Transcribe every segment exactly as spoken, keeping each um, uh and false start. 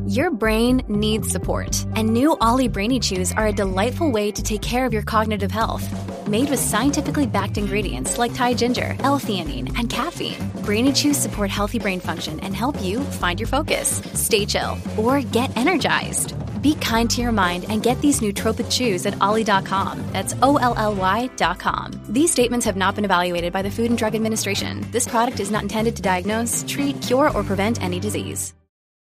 Your brain needs support, and new Ollie Brainy Chews are a delightful way to take care of your cognitive health. Made with scientifically backed ingredients like Thai ginger, L-theanine, and caffeine, Brainy Chews support healthy brain function and help you find your focus, stay chill, or get energized. Be kind to your mind and get these nootropic chews at ollie dot com. That's O L L Y dot com. These statements have not been evaluated by the Food and Drug Administration. This product is not intended to diagnose, treat, cure, or prevent any disease.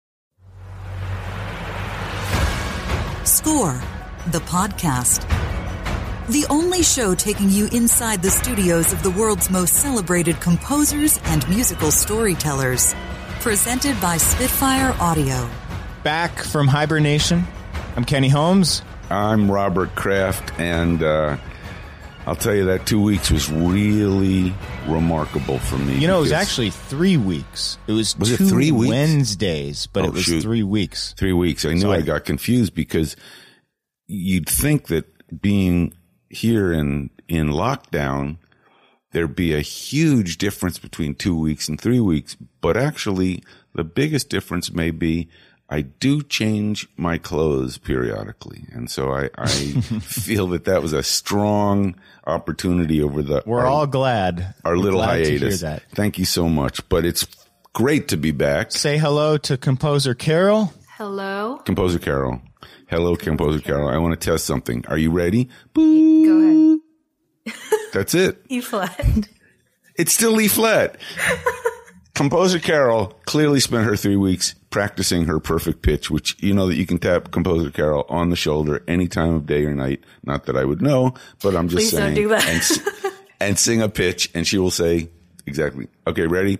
Score, the podcast. The only show taking you inside the studios of the world's most celebrated composers and musical storytellers. Presented by Spitfire Audio. Back from hibernation, I'm Kenny Holmes. I'm Robert Kraft, and uh, I'll tell you that two weeks was really remarkable for me. You know, it was actually three weeks. It was, was two it three weeks? Wednesdays, but oh, it was shoot. three weeks. Three weeks. I knew so I, I got confused because you'd think that being here in in lockdown, there'd be a huge difference between two weeks and three weeks. But actually, the biggest difference may be I do change my clothes periodically. And so I, I feel that that was a strong opportunity over the... We're our, all glad. Our We're little glad hiatus. to hear that. Thank you so much. But it's great to be back. Say hello to Composer Carol. Hello. Composer Carol. Hello, Composer Carol. I want to test something. Are you ready? Boo. Go ahead. That's it. E flat. It's still E flat. Composer Carol clearly spent her three weeks practicing her perfect pitch, which you know that you can tap Composer Carol on the shoulder any time of day or night. Not that I would know, but I'm just Please saying. don't do that. and, and sing a pitch, and she will say exactly. Okay, ready?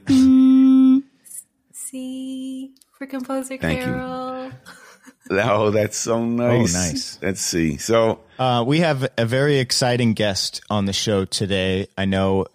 C for Composer Thank Carol. You. Oh, that's so nice. Oh, nice. Let's see. So uh, we have a very exciting guest on the show today. I know.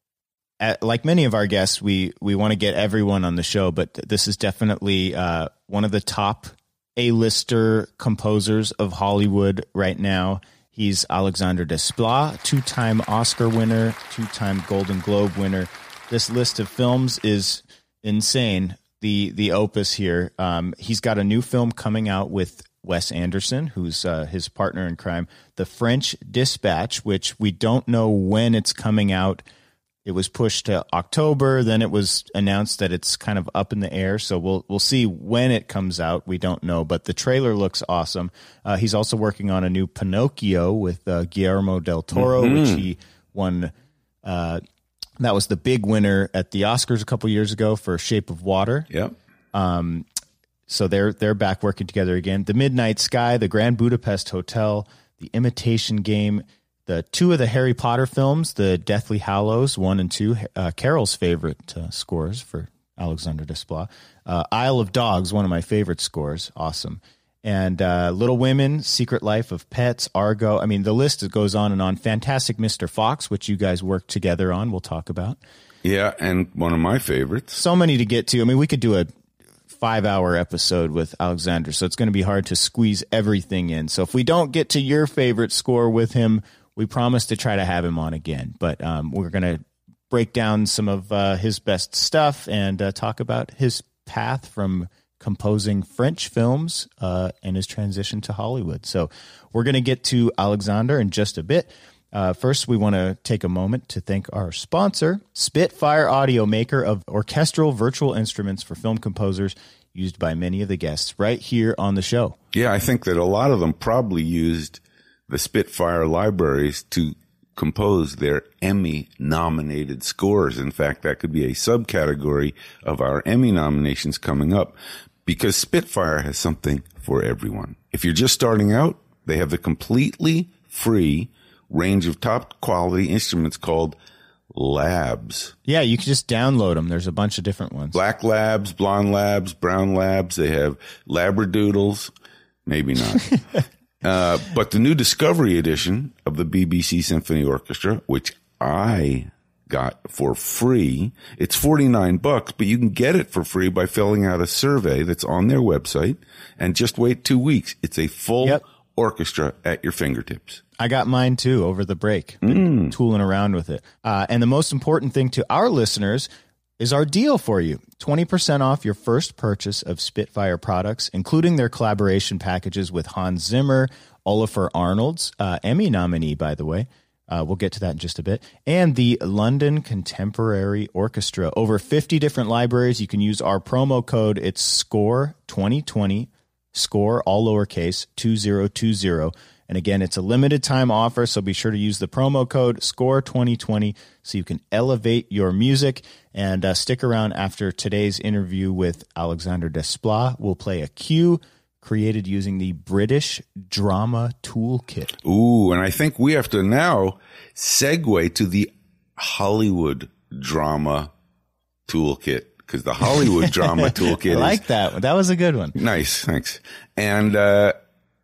At, like many of our guests, we, we want to get everyone on the show, but this is definitely uh, one of the top A-lister composers of Hollywood right now. He's Alexandre Desplat, two-time Oscar winner, two-time Golden Globe winner. This list of films is insane, the the opus here. Um, he's got a new film coming out with Wes Anderson, who's uh, his partner in crime, The French Dispatch, which we don't know when it's coming out. It was pushed to October, then it was announced that it's kind of up in the air, so we'll we'll see when it comes out. We don't know, but the trailer looks awesome. Uh, he's also working on a new Pinocchio with uh, Guillermo del Toro, mm-hmm. which he won. Uh, that was the big winner at the Oscars a couple years ago for Shape of Water. Yep. Um, so they're they're back working together again. The Midnight Sky, The Grand Budapest Hotel, The Imitation Game. The two of the Harry Potter films, the Deathly Hallows one and two, uh, Carol's favorite uh, scores for Alexandre Desplat. Uh, Isle of Dogs, one of my favorite scores, awesome. And uh, Little Women, Secret Life of Pets, Argo. I mean, the list goes on and on. Fantastic Mister Fox, which you guys worked together on, we'll talk about. Yeah, and one of my favorites. So many to get to. I mean, we could do a five-hour episode with Alexandre, so it's going to be hard to squeeze everything in. So if we don't get to your favorite score with him, we promise to try to have him on again, but um, we're going to break down some of uh, his best stuff and uh, talk about his path from composing French films uh, and his transition to Hollywood. So we're going to get to Alexandre in just a bit. Uh, first, we want to take a moment to thank our sponsor, Spitfire Audio, maker of orchestral virtual instruments for film composers used by many of the guests right here on the show. Yeah, I think that a lot of them probably used the Spitfire libraries to compose their Emmy-nominated scores. In fact, that could be a subcategory of our Emmy nominations coming up, because Spitfire has something for everyone. If you're just starting out, they have the completely free range of top-quality instruments called Labs. Yeah, you can just download them. There's a bunch of different ones. Black Labs, Blonde Labs, Brown Labs. They have Labradoodles. Maybe not. Uh, but the new Discovery edition of the B B C Symphony Orchestra, which I got for free, it's forty-nine bucks, but you can get it for free by filling out a survey that's on their website, and just wait two weeks. It's a full yep. orchestra at your fingertips. I got mine too over the break, been mm. tooling around with it. Uh, and the most important thing to our listeners is our deal for you. twenty percent off your first purchase of Spitfire products, including their collaboration packages with Hans Zimmer, Olafur Arnolds, uh, Emmy nominee, by the way. Uh, we'll get to that in just a bit. And the London Contemporary Orchestra. Over fifty different libraries. You can use our promo code. It's SCORE twenty twenty, SCORE, all lowercase, two zero two zero. And again, it's a limited time offer, so be sure to use the promo code SCORE twenty twenty so you can elevate your music. And uh, stick around after today's interview with Alexander Desplat. We'll play a cue created using the British Drama Toolkit. Ooh, and I think we have to now segue to the Hollywood Drama Toolkit, because the Hollywood Drama Toolkit I like is, that one. That was a good one. Nice, thanks. And uh,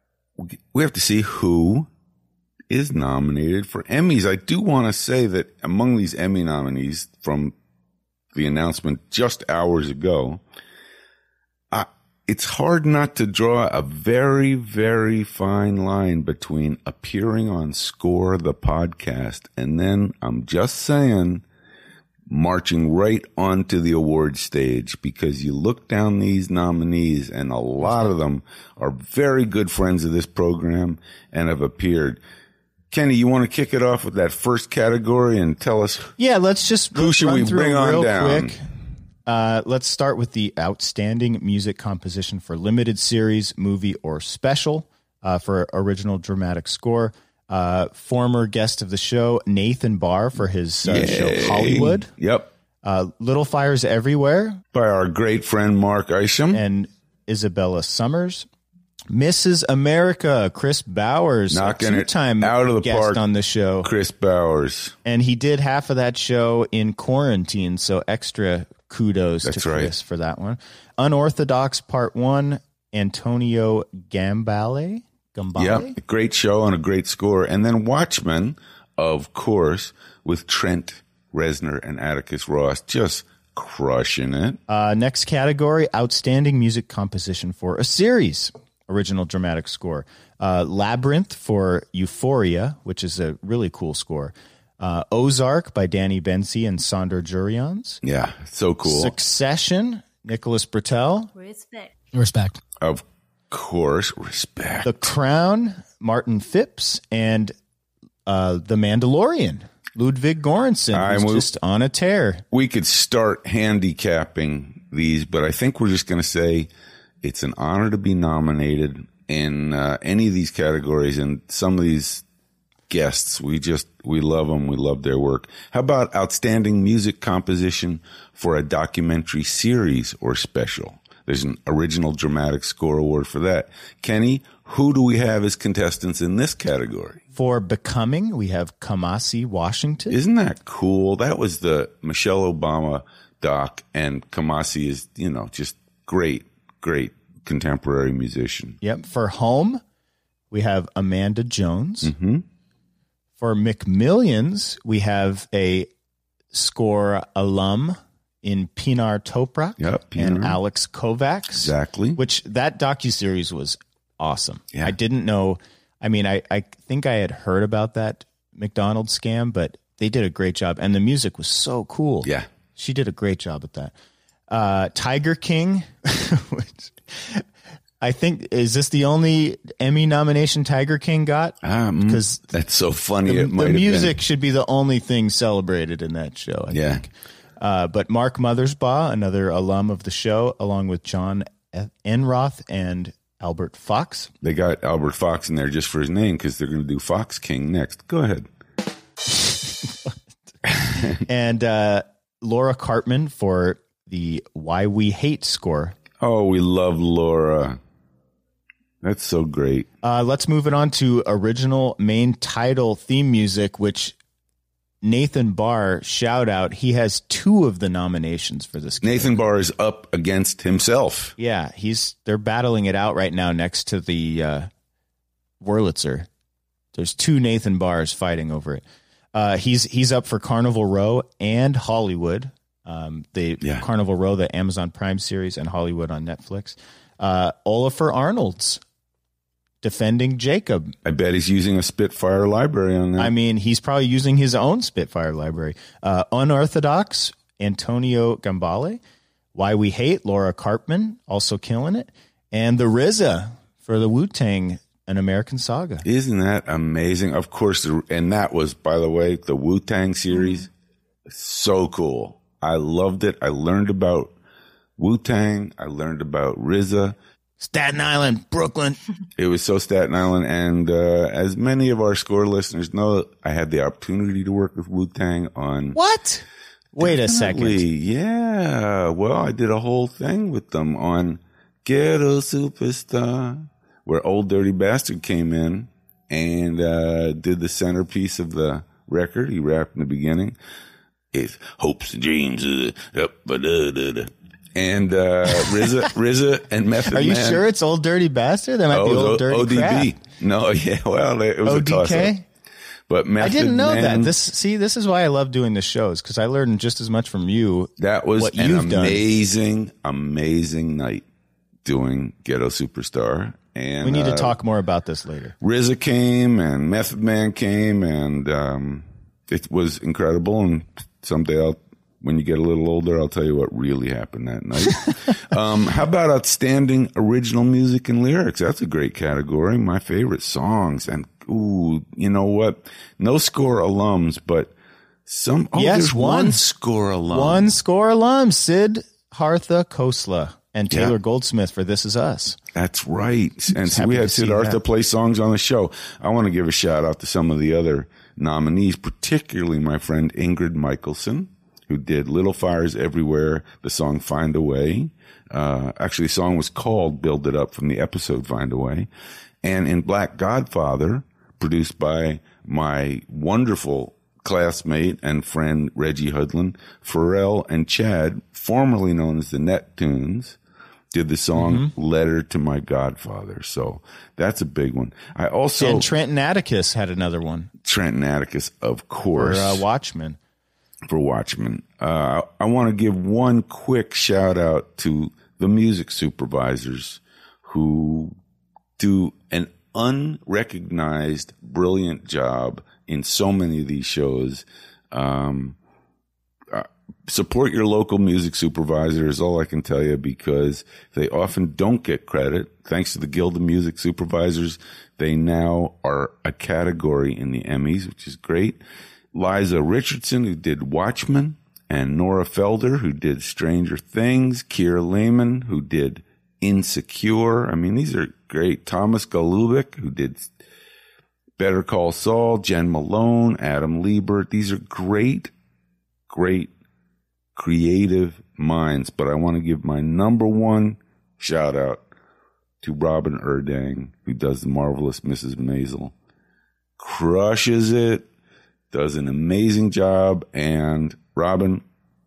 we have to see who is nominated for Emmys. I do want to say that among these Emmy nominees from the announcement just hours ago, uh, it's hard not to draw a very, very fine line between appearing on Score, the podcast, and then, I'm just saying, marching right onto the award stage, because you look down these nominees and a lot of them are very good friends of this program and have appeared. Kenny, you want to kick it off with that first category and tell us? Yeah, let's just who should run we through bring on real down? Quick. Uh, let's start with the Outstanding Music Composition for Limited Series, Movie, or Special uh, for Original Dramatic Score. Uh, former guest of the show, Nathan Barr, for his uh, show Hollywood. Yep. Uh, Little Fires Everywhere. By our great friend Mark Isham. And Isabella Summers. Missus America, Chris Bowers. Knocking it two-time out of the guest park on the show. Chris Bowers. And he did half of that show in quarantine, so extra kudos That's to Chris right. for that one. Unorthodox Part one, Antonio Gambale. Gambale? Yeah, great show and a great score. And then Watchmen, of course, with Trent Reznor and Atticus Ross, just crushing it. Uh, next category, Outstanding Music Composition for a Series, Original Dramatic Score. Uh, Labyrinth for Euphoria, which is a really cool score. Uh, Ozark by Danny Bensi and Sandor Jurians. Yeah, so cool. Succession, Nicholas Britell. Respect. Respect. Of course, respect. The Crown, Martin Phipps, and uh, The Mandalorian, Ludwig Göransson, I'm- who's just on a tear. We could start handicapping these, but I think we're just going to say it's an honor to be nominated in uh, any of these categories, and some of these guests, we just, we love them. We love their work. How about Outstanding Music Composition for a Documentary Series or Special? There's an Original Dramatic Score Award for that. Kenny, who do we have as contestants in this category? For Becoming, we have Kamasi Washington. Isn't that cool? That was the Michelle Obama doc, and Kamasi is, you know, just great, great contemporary musician. Yep. For Home, we have Amanda Jones. Mm-hmm. For McMillions, we have a score alum in Pinar Toprak Yep, Pinar. and Alex Kovacs. Exactly. Which that docuseries was awesome. Yeah. I didn't know. I mean, I, I think I had heard about that McDonald's scam, but they did a great job. And the music was so cool. Yeah. She did a great job at that. Uh, Tiger King, which I think, is this the only Emmy nomination Tiger King got? Um, Because that's so funny. the, it might the have music should be the only thing celebrated in that show, I Yeah. think. Uh, but Mark Mothersbaugh, another alum of the show, along with John Enroth and Albert Fox. Been, they got Albert Fox in there just for his name because they're going to do Fox King next. Go ahead. and uh, Laura Cartman for the Why We Hate score. Oh, we love Laura. That's so great. Uh, let's move it on to original main title theme music, which Nathan Barr, shout out, he has two of the nominations for this game. Nathan Barr is up against himself. Yeah, he's they're battling it out right now next to the uh, Wurlitzer. There's two Nathan Barrs fighting over it. Uh, he's he's up for Carnival Row and Hollywood. Um, the Yeah. Carnival Row, the Amazon Prime series, and Hollywood on Netflix. Uh, Olafur Arnolds defending Jacob. I bet he's using a Spitfire library on that. I mean, he's probably using his own Spitfire library. Uh, Unorthodox Antonio Gambale. Why We Hate, Laura Karpman, also killing it. And the R Z A for the Wu-Tang, An American Saga. Isn't that amazing? Of course, the, and that was, by the way, the Wu-Tang series. So cool. I loved it. I learned about Wu-Tang. I learned about R Z A. Staten Island, Brooklyn. It was so Staten Island. And uh, as many of our Score listeners know, I had the opportunity to work with Wu-Tang on... What? Wait a Definitely, second. Yeah. Well, I did a whole thing with them on Ghetto Superstar, where Old Dirty Bastard came in and uh, did the centerpiece of the record. He rapped in the beginning. It's hopes and dreams. Uh, up, uh, da, da, da. And uh, R Z A, R Z A and Method Man. Are you sure it's Old Dirty Bastard? That might oh, be Old Dirty O D B. Crap. No, yeah, well, it was O a D toss-up. K? But Method I didn't know Man, that. This see, this is why I love doing the shows, because I learned just as much from you. That was what an you've amazing, done. amazing night doing Ghetto Superstar. And we need uh, to talk more about this later. R Z A came and Method Man came, and um, it was incredible. And someday, I'll, when you get a little older, I'll tell you what really happened that night. um, how about outstanding original music and lyrics? That's a great category. My favorite songs. And ooh, you know what? No Score alums, but some. Oh, yes, there's one, one Score alum. One Score alum, Sid Hartha Khosla and Taylor Yeah. Goldsmith for This Is Us. That's right. And so happy we to had see Siddhartha that. play songs on the show. I want to give a shout out to some of the other nominees, particularly my friend Ingrid Michaelson, who did Little Fires Everywhere, the song Find a Way. Uh, actually, the song was called Build It Up from the episode Find a Way. And in Black Godfather, produced by my wonderful classmate and friend Reggie Hudlin, Pharrell and Chad, formerly known as the Neptunes, did the song mm-hmm. Letter to My Godfather. So that's a big one. I also... And Trenton Atticus had another one. Trenton Atticus, of course. For uh, Watchmen. For Watchmen. Uh, I want to give one quick shout out to the music supervisors who do an unrecognized, brilliant job in so many of these shows. Um, uh, support your local music supervisor is all I can tell you, because they often don't get credit. Thanks to the Guild of Music Supervisors, they now are a category in the Emmys, which is great. Liza Richardson, who did Watchmen, and Nora Felder, who did Stranger Things, Keira Lehman, who did Insecure. I mean, these are great. Thomas Golubic, who did Better Call Saul, Jen Malone, Adam Liebert. These are great, great creative minds. But I want to give my number one shout out to Robin Erdang, who does The Marvelous Missus Maisel. Crushes it, does an amazing job. And Robin,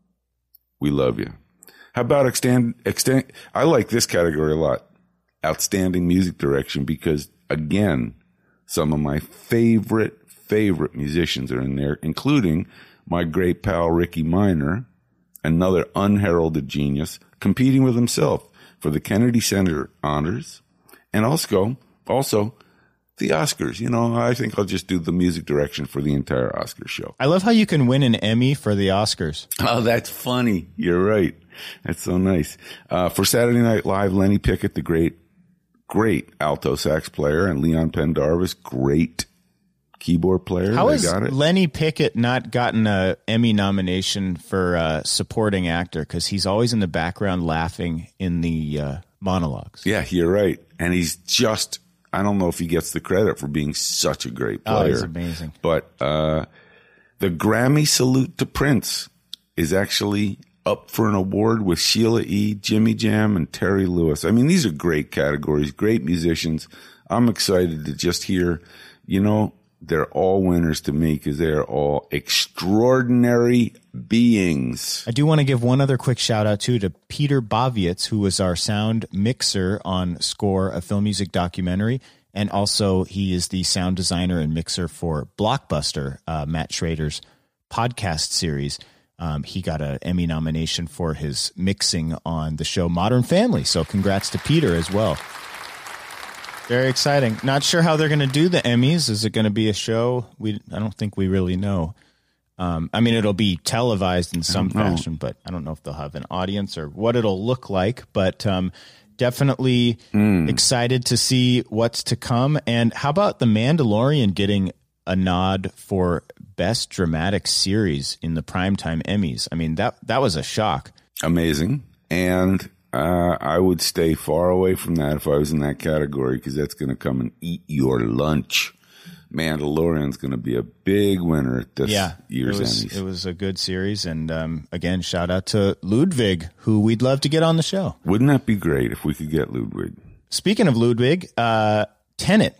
we love you. How about extend, extend? I like this category a lot. Outstanding music direction, because again, some of my favorite, favorite musicians are in there, including my great pal Ricky Minor, another unheralded genius, competing with himself for the Kennedy Center honors, and also, also the Oscars. You know, I think I'll just do the music direction for the entire Oscar show. I love how you can win an Emmy for the Oscars. Oh, that's funny. You're right. That's so nice. Uh, for Saturday Night Live, Lenny Pickett, the great, great alto sax player, and Leon Pendarvis, great keyboard player. How they has got it. Lenny Pickett not gotten a Emmy nomination for uh, supporting actor? Because he's always in the background laughing in the uh, monologues. Yeah, you're right. And he's just, I don't know if he gets the credit for being such a great player. Oh, he's amazing. But uh, the Grammy Salute to Prince is actually up for an award with Sheila E., Jimmy Jam, and Terry Lewis. I mean, these are great categories, great musicians. I'm excited to just hear, you know, they're all winners to me because they're all extraordinary beings. I do want to give one other quick shout out too to Peter Bavietz, who was our sound mixer on Score, a film music documentary. And also he is the sound designer and mixer for Blockbuster, uh, Matt Schrader's podcast series. Um, he got an Emmy nomination for his mixing on the show Modern Family. So congrats to Peter as well. Very exciting. Not sure how they're going to do the Emmys. Is it going to be a show? We I don't think we really know. Um, I mean, it'll be televised in some I fashion, but I don't know if they'll have an audience or what it'll look like. But um, definitely mm. excited to see what's to come. And how about The Mandalorian getting a nod for Best Dramatic Series in the Primetime Emmys? I mean, that that was a shock. Amazing. And uh, I would stay far away from that if I was in that category, because that's going to come and eat your lunch. Mandalorian's going to be a big winner at this yeah, year's it was, Emmys. It was a good series. And um, again, shout out to Ludwig, who we'd love to get on the show. Wouldn't that be great if we could get Ludwig? Speaking of Ludwig, uh, Tenet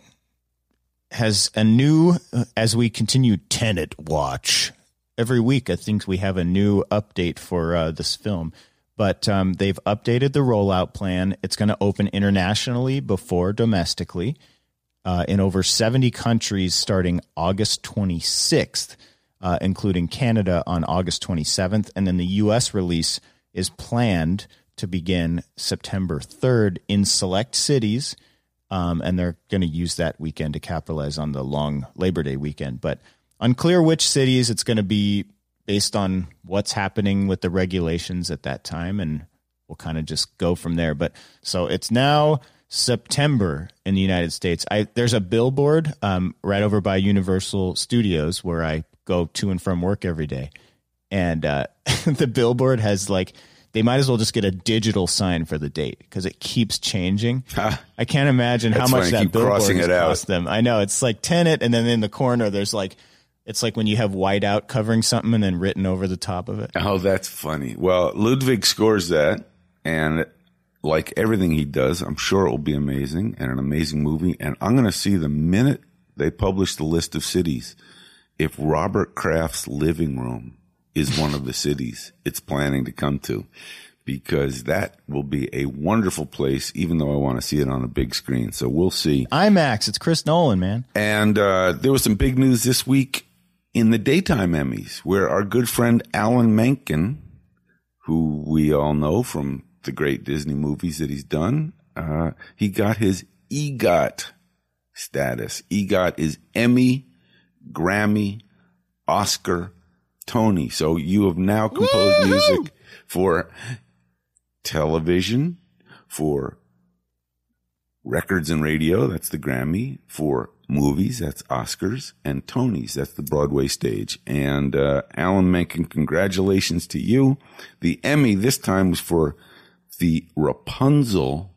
has a new, uh, as we continue Tenet Watch, every week I think we have a new update for uh, this film. But um, they've updated the rollout plan. It's going to open internationally before domestically. Uh, in over seventy countries starting August twenty-sixth, uh, including Canada on August twenty-seventh. And then the U S release is planned to begin September third in select cities. Um, and they're going to use that weekend to capitalize on the long Labor Day weekend. But unclear which cities. It's going to be based on what's happening with the regulations at that time. And we'll kind of just go from there. But so it's now September in the United States. I there's a billboard um, right over by Universal Studios where I go to and from work every day, and uh, the billboard has like they might as well just get a digital sign for the date because it keeps changing. Huh. I can't imagine how much that billboard has cost them. I know it's like Tenet, and then in the corner there's like it's like when you have whiteout covering something and then written over the top of it. Oh, that's funny. Well, Ludwig scores that, and like everything he does, I'm sure it will be amazing and an amazing movie. And I'm going to see the minute they publish the list of cities, if Robert Kraft's living room is one of the cities it's planning to come to, because that will be a wonderful place, even though I want to see it on a big screen. So we'll see. IMAX, it's Chris Nolan, man. And uh, there was some big news this week in the daytime Emmys, where our good friend Alan Menken, who we all know from the great Disney movies that he's done, uh, he got his EGOT status. EGOT is Emmy, Grammy, Oscar, Tony. So you have now composed Woo-hoo! music for television, for records and radio, that's the Grammy, for movies, that's Oscars, and Tonys, that's the Broadway stage. And uh, Alan Menken, congratulations to you. The Emmy this time was for the Rapunzel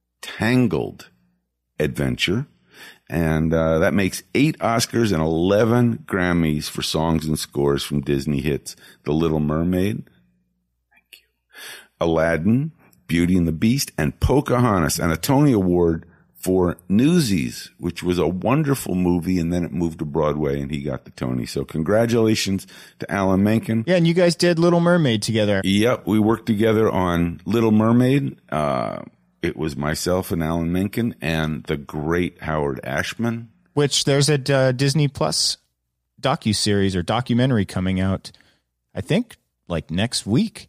Tangled adventure. And uh, that makes eight Oscars and eleven Grammys for songs and scores from Disney hits. The Little Mermaid, thank you, Aladdin, Beauty and the Beast, and Pocahontas, and a Tony Award for Newsies, which was a wonderful movie, and then it moved to Broadway, and he got the Tony. So congratulations to Alan Menken. Yeah, and you guys did Little Mermaid together. Yep, we worked together on Little Mermaid. Uh, it was myself and Alan Menken and the great Howard Ashman. Which there's a uh, Disney Plus docuseries or documentary coming out, I think, like next week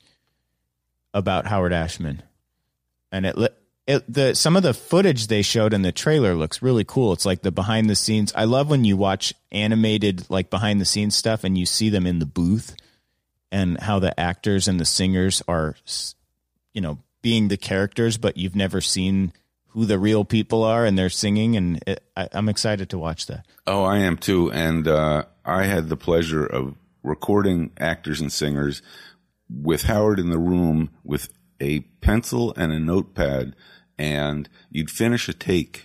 about Howard Ashman. And it It, the some of the footage they showed in the trailer looks really cool. It's like the behind the scenes. I love when you watch animated like behind the scenes stuff and you see them in the booth and how the actors and the singers are, you know, being the characters, but you've never seen who the real people are and they're singing. And it, I, I'm excited to watch that. Oh, I am too. And uh, I had the pleasure of recording actors and singers with Howard in the room with a pencil and a notepad. And you'd finish a take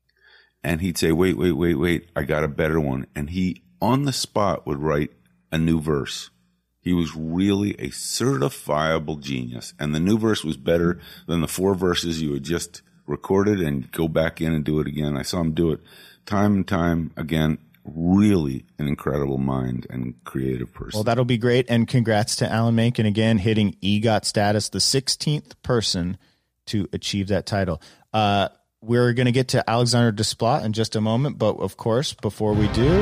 and he'd say, wait, wait, wait, wait, I got a better one. And he, on the spot, would write a new verse. He was really a certifiable genius. And the new verse was better than the four verses you had just recorded and go back in and do it again. I saw him do it time and time again. Really an incredible mind and creative person. Well, that'll be great. And congrats to Alan Menken again, hitting EGOT status, the sixteenth person to achieve that title. Uh, we're going to get to Alexander Desplat in just a moment, but of course, before we do,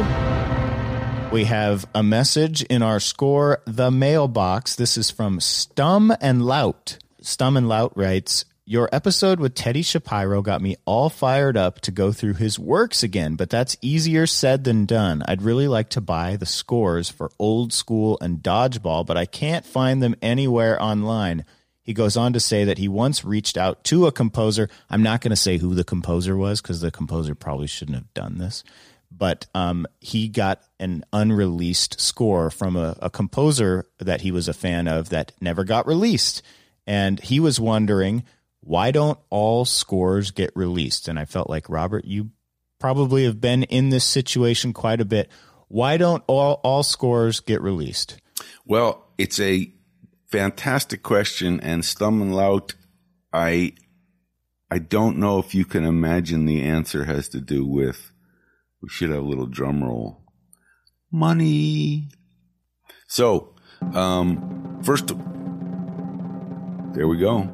we have a message in our score, the mailbox. This is from Stum and Lout. Stum and Lout writes, your episode with Teddy Shapiro got me all fired up to go through his works again, but that's easier said than done. I'd really like to buy the scores for Old School and Dodgeball, but I can't find them anywhere online. He goes on to say that he once reached out to a composer. I'm not going to say who the composer was because the composer probably shouldn't have done this. But um, he got an unreleased score from a, a composer that he was a fan of that never got released. And he was wondering, why don't all scores get released? And I felt like, Robert, you probably have been in this situation quite a bit. Why don't all, all scores get released? Well, it's a fantastic question. And Stummin' Lout, I, I don't know if you can imagine the answer has to do with, we should have a little drum roll. Money. So, um, first, there we go.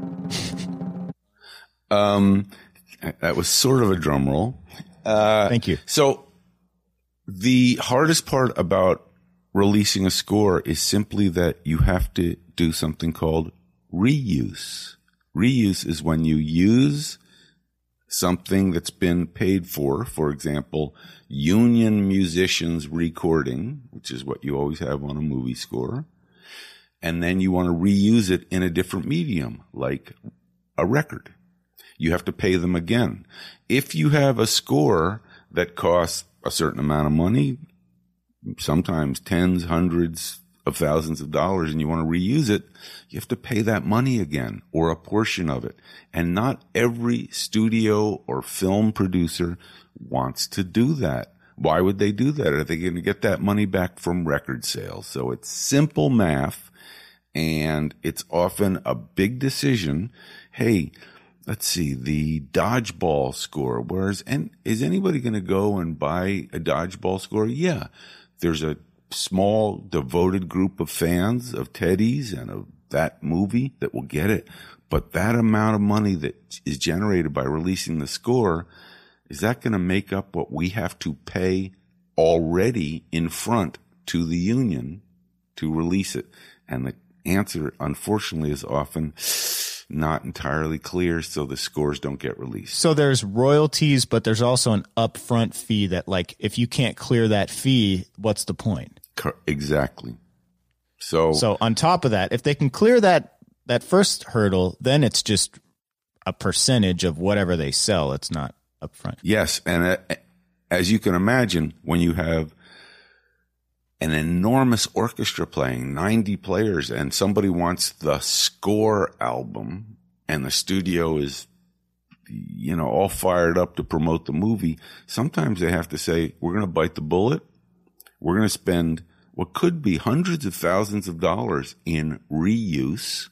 um, that was sort of a drum roll. Uh, Thank you. So, the hardest part about releasing a score is simply that you have to do something called reuse. Reuse is when you use something that's been paid for, for example, union musicians recording, which is what you always have on a movie score, and then you want to reuse it in a different medium, like a record. You have to pay them again. If you have a score that costs a certain amount of money, sometimes tens, hundreds of thousands of dollars, and you want to reuse it, you have to pay that money again or a portion of it. And not every studio or film producer wants to do that. Why would they do that? Are they going to get that money back from record sales? So it's simple math, and it's often a big decision. Hey, let's see, the Dodgeball score. Whereas, and is anybody going to go and buy a Dodgeball score? Yeah. There's a small devoted group of fans of Teddy's and of that movie that will get it. But that amount of money that is generated by releasing the score, is that going to make up what we have to pay already in front to the union to release it? And the answer, unfortunately, is often not entirely clear, so the scores don't get released. So there's royalties, but there's also an upfront fee that, like, if you can't clear that fee, what's the point? Exactly. So, so on top of that, if they can clear that, that first hurdle, then it's just a percentage of whatever they sell. It's not upfront. Yes. And uh, as you can imagine, when you have an enormous orchestra playing, ninety players, and somebody wants the score album, and the studio is, you know, all fired up to promote the movie, sometimes they have to say, we're going to bite the bullet. We're going to spend what could be hundreds of thousands of dollars in reuse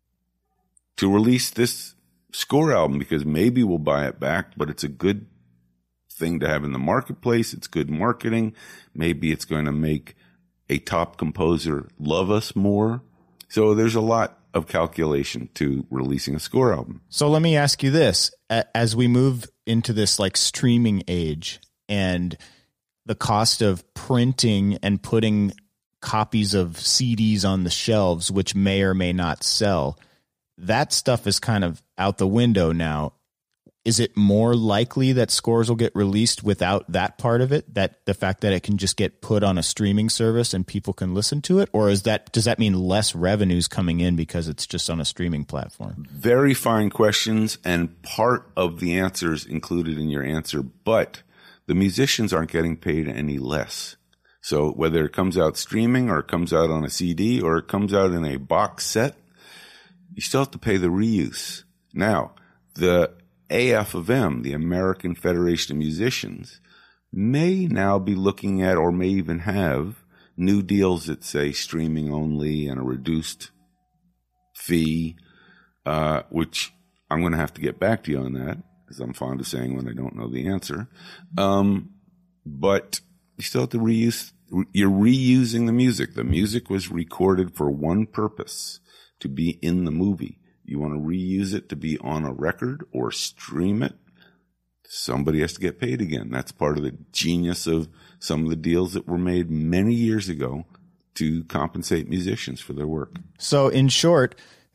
to release this score album, because maybe we'll buy it back, but it's a good thing to have in the marketplace. It's good marketing. Maybe it's going to make a top composer love us more. So there's a lot of calculation to releasing a score album. So let me ask you this. As we move into this like streaming age, and the cost of printing and putting copies of C Ds on the shelves, which may or may not sell, that stuff is kind of out the window now. Is it more likely that scores will get released without that part of it, that the fact that it can just get put on a streaming service and people can listen to it? Or is that, does that mean less revenues coming in because it's just on a streaming platform? Very fine questions, and part of the answers included in your answer, but the musicians aren't getting paid any less. So whether it comes out streaming or it comes out on a C D or it comes out in a box set, you still have to pay the reuse. Now, the A F of M, the American Federation of Musicians, may now be looking at, or may even have, new deals that say streaming only and a reduced fee, uh, which I'm going to have to get back to you on that, because I'm fond of saying when I don't know the answer. Um, but you still have to reuse, you're reusing the music. The music was recorded for one purpose, to be in the movie. You want to reuse it to be on a record or stream it, somebody has to get paid again. That's part of the genius of some of the deals that were made many years ago to compensate musicians for their work. So in short,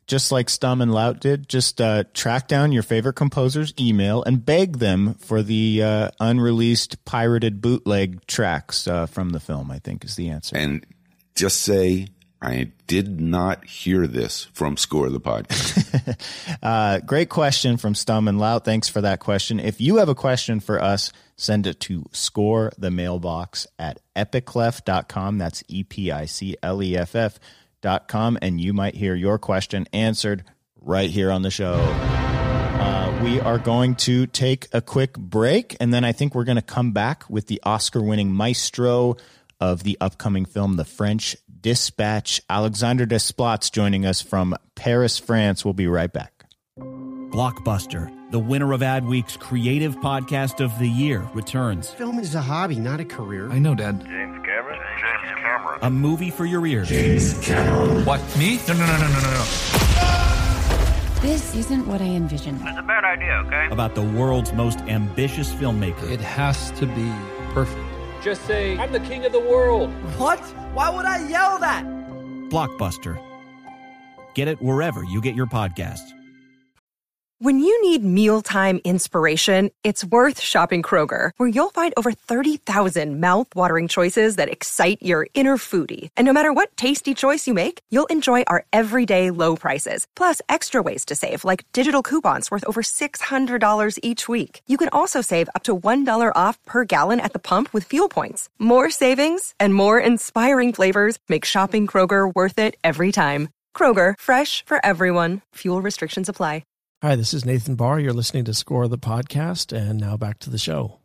just like Stum and Lout did, just uh, track down your favorite composer's email and beg them for the uh, unreleased pirated bootleg tracks uh, from the film, I think is the answer. And just say, I did not hear this from Score the Podcast. uh, great question from Stum and Lout. Thanks for that question. If you have a question for us, send it to score the mailbox at epicleff dot com. That's E P I C L E F F dot com, and you might hear your question answered right here on the show. Uh, we are going to take a quick break, and then I think we're going to come back with the Oscar-winning maestro of the upcoming film, The French Dispatch, Alexandre Desplat, joining us from Paris, France. We'll be right back. Blockbuster, the winner of Adweek's Creative Podcast of the Year, returns. Film is a hobby, not a career. I know, Dad. James Cameron? James Cameron. A movie for your ears. James Cameron. What, me? No, no, no, no, no, no, no. This isn't what I envisioned. It's a bad idea, okay? About the world's most ambitious filmmaker. It has to be perfect. Just say, I'm the king of the world. What? Why would I yell that? Blockbuster. Get it wherever you get your podcasts. When you need mealtime inspiration, it's worth shopping Kroger, where you'll find over thirty thousand mouth-watering choices that excite your inner foodie. And no matter what tasty choice you make, you'll enjoy our everyday low prices, plus extra ways to save, like digital coupons worth over six hundred dollars each week. You can also save up to one dollar off per gallon at the pump with fuel points. More savings and more inspiring flavors make shopping Kroger worth it every time. Kroger, fresh for everyone. Fuel restrictions apply. Hi, this is Nathan Barr. You're listening to Score the Podcast, and now back to the show.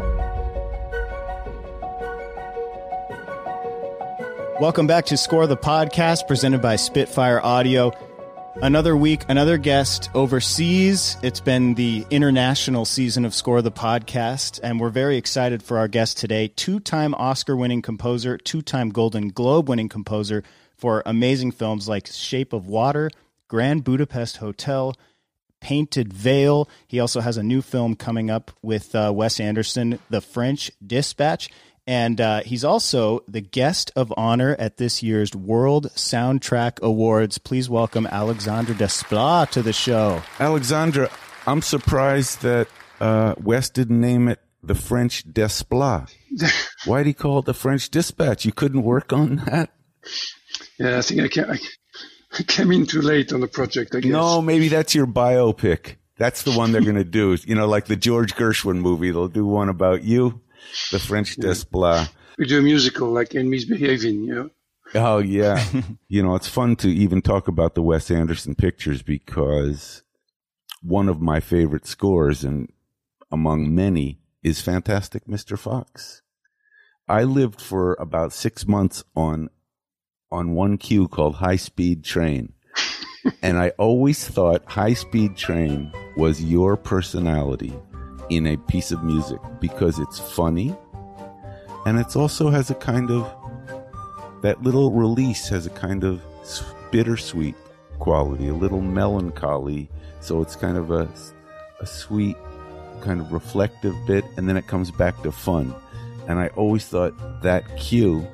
Welcome back to Score the Podcast, presented by Spitfire Audio. Another week, another guest overseas. It's been the international season of Score the Podcast, and we're very excited for our guest today. Two-time Oscar-winning composer, two-time Golden Globe-winning composer for amazing films like Shape of Water, Grand Budapest Hotel, Painted Veil. He also has a new film coming up with uh, Wes Anderson, The French Dispatch. And uh, he's also the guest of honor at this year's World Soundtrack Awards. Please welcome Alexandre Desplat to the show. Alexandre, I'm surprised that uh, Wes didn't name it The French Desplat. Why did he call it The French Dispatch? You couldn't work on that? Yeah, I think I can't. I, I came in too late on the project, I guess. No, maybe that's your biopic. That's the one they're going to do. You know, like the George Gershwin movie. They'll do one about you, The French yeah. Desplat. We do a musical like In Misbehaving, you know? Oh, yeah. You know, it's fun to even talk about the Wes Anderson pictures because one of my favorite scores, and among many, is Fantastic Mister Fox. I lived for about six months on on one cue called High Speed Train. And I always thought High Speed Train was your personality in a piece of music because it's funny and it also has a kind of, that little release has a kind of bittersweet quality, a little melancholy. So it's kind of a, a sweet, kind of reflective bit, and then it comes back to fun. And I always thought that cue,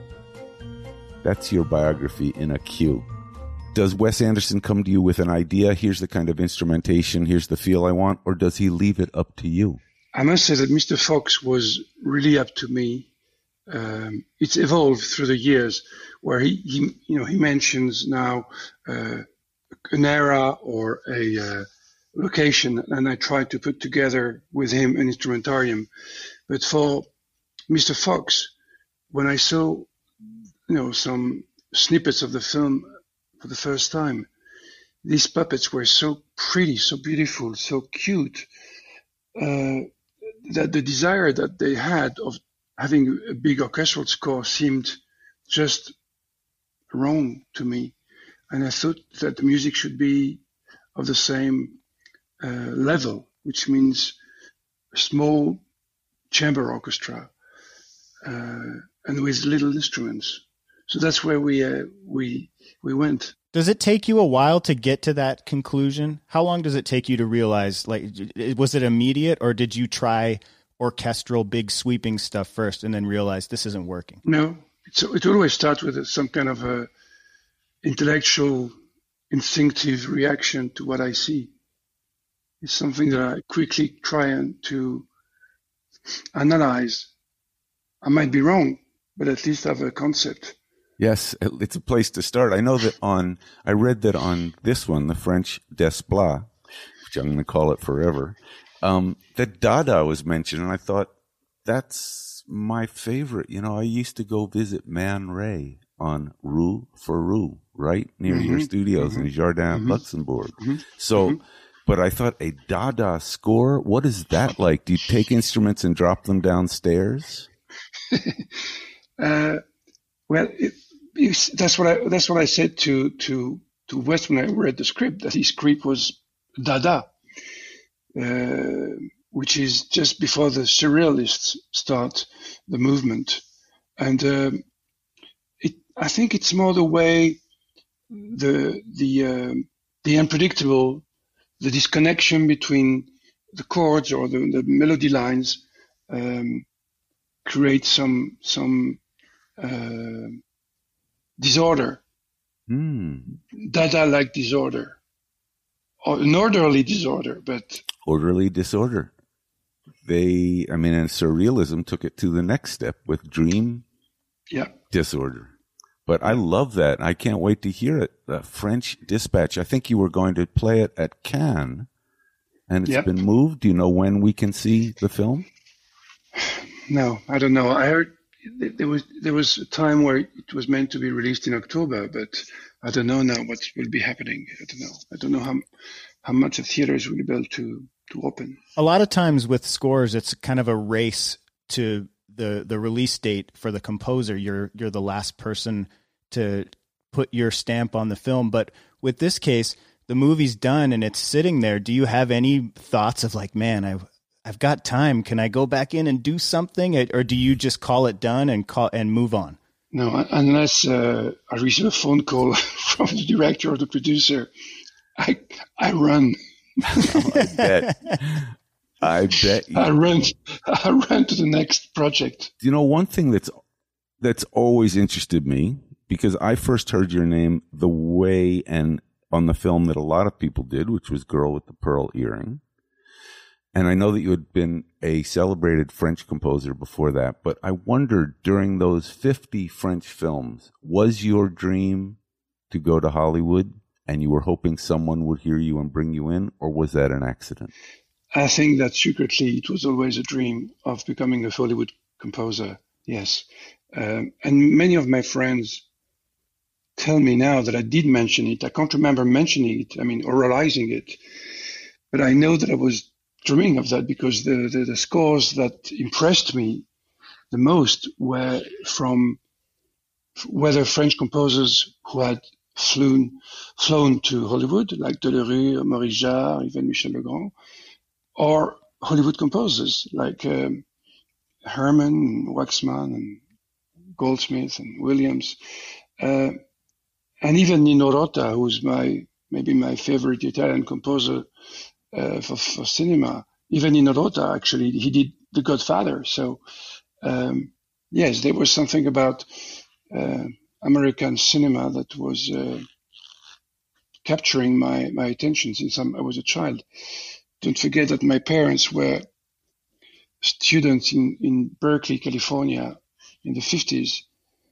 that's your biography in a cue. Does Wes Anderson come to you with an idea? Here's the kind of instrumentation. Here's the feel I want. Or does he leave it up to you? I must say that Mister Fox was really up to me. Um, it's evolved through the years where he, he you know, he mentions now uh, an era or a uh, location, and I try to put together with him an instrumentarium. But for Mister Fox, when I saw you know, some snippets of the film for the first time, these puppets were so pretty, so beautiful, so cute, uh, that the desire that they had of having a big orchestral score seemed just wrong to me. And I thought that the music should be of the same uh, level, which means a small chamber orchestra uh, and with little instruments. So that's where we uh, we we went. Does it take you a while to get to that conclusion? How long does it take you to realize, like, was it immediate, or did you try orchestral, big sweeping stuff first and then realize this isn't working? No, it's, it always starts with some kind of a intellectual instinctive reaction to what I see. It's something that I quickly try and to analyze. I might be wrong, but at least have a concept. Yes, it's a place to start. I know that on, I read that on this one, the French Desplat, which I'm going to call it forever, um, that Dada was mentioned, and I thought, that's my favorite. You know, I used to go visit Man Ray on Rue Ferrou, right near mm-hmm. your studios mm-hmm. in Jardin mm-hmm. Luxembourg. Mm-hmm. So, mm-hmm. but I thought a Dada score, what is that like? Do you take instruments and drop them downstairs? uh, well, it, it, that's what I that's what I said to to to Wes when I read the script. That his script was Dada, uh, which is just before the surrealists start the movement, and um, it. I think it's more the way the the uh, the unpredictable, the disconnection between the chords or the, the melody lines um, create some some uh, disorder, mm. Dada-like disorder, or an orderly disorder, but orderly disorder. They, I mean, and surrealism took it to the next step with dream yeah. disorder. But I love that. I can't wait to hear it. The French Dispatch. I think you were going to play it at Cannes, and it's yep. been moved. Do you know when we can see the film? No, I don't know. I heard there was there was a time where it was meant to be released in October, but I don't know now what will be happening. I don't know. I don't know how how much the theaters will be able to to open. A lot of times with scores, it's kind of a race to the the release date for the composer. You're you're the last person to put your stamp on the film. But with this case, the movie's done and it's sitting there. Do you have any thoughts of like, man, I've I've got time. Can I go back in and do something, or do you just call it done and call and move on? No, unless uh, I receive a phone call from the director or the producer, I I run. Oh, I bet. I bet you. I run. I run to the next project. You know, one thing that's that's always interested me, because I first heard your name the way and on the film that a lot of people did, which was Girl with the Pearl Earring. And I know that you had been a celebrated French composer before that, but I wondered, during those fifty French films, was your dream to go to Hollywood and you were hoping someone would hear you and bring you in, or was that an accident? I think that secretly it was always a dream of becoming a Hollywood composer, yes. Um, and many of my friends tell me now that I did mention it. I can't remember mentioning it, I mean, oralizing it, but I know that I was dreaming of that because the, the, the scores that impressed me the most were from whether French composers who had flown, flown to Hollywood, like Delerue, Maurice Jarre, even Michel Legrand, or Hollywood composers like um, Herman, and Waxman, and Goldsmith, and Williams, uh, and even Nino Rota, who's my maybe my favorite Italian composer uh, for, for cinema. Even Nino Rota, actually, he did The Godfather. So, um, yes, there was something about uh, American cinema that was uh, capturing my, my attention since I'm, I was a child. Don't forget that my parents were students in, in Berkeley, California in the fifties.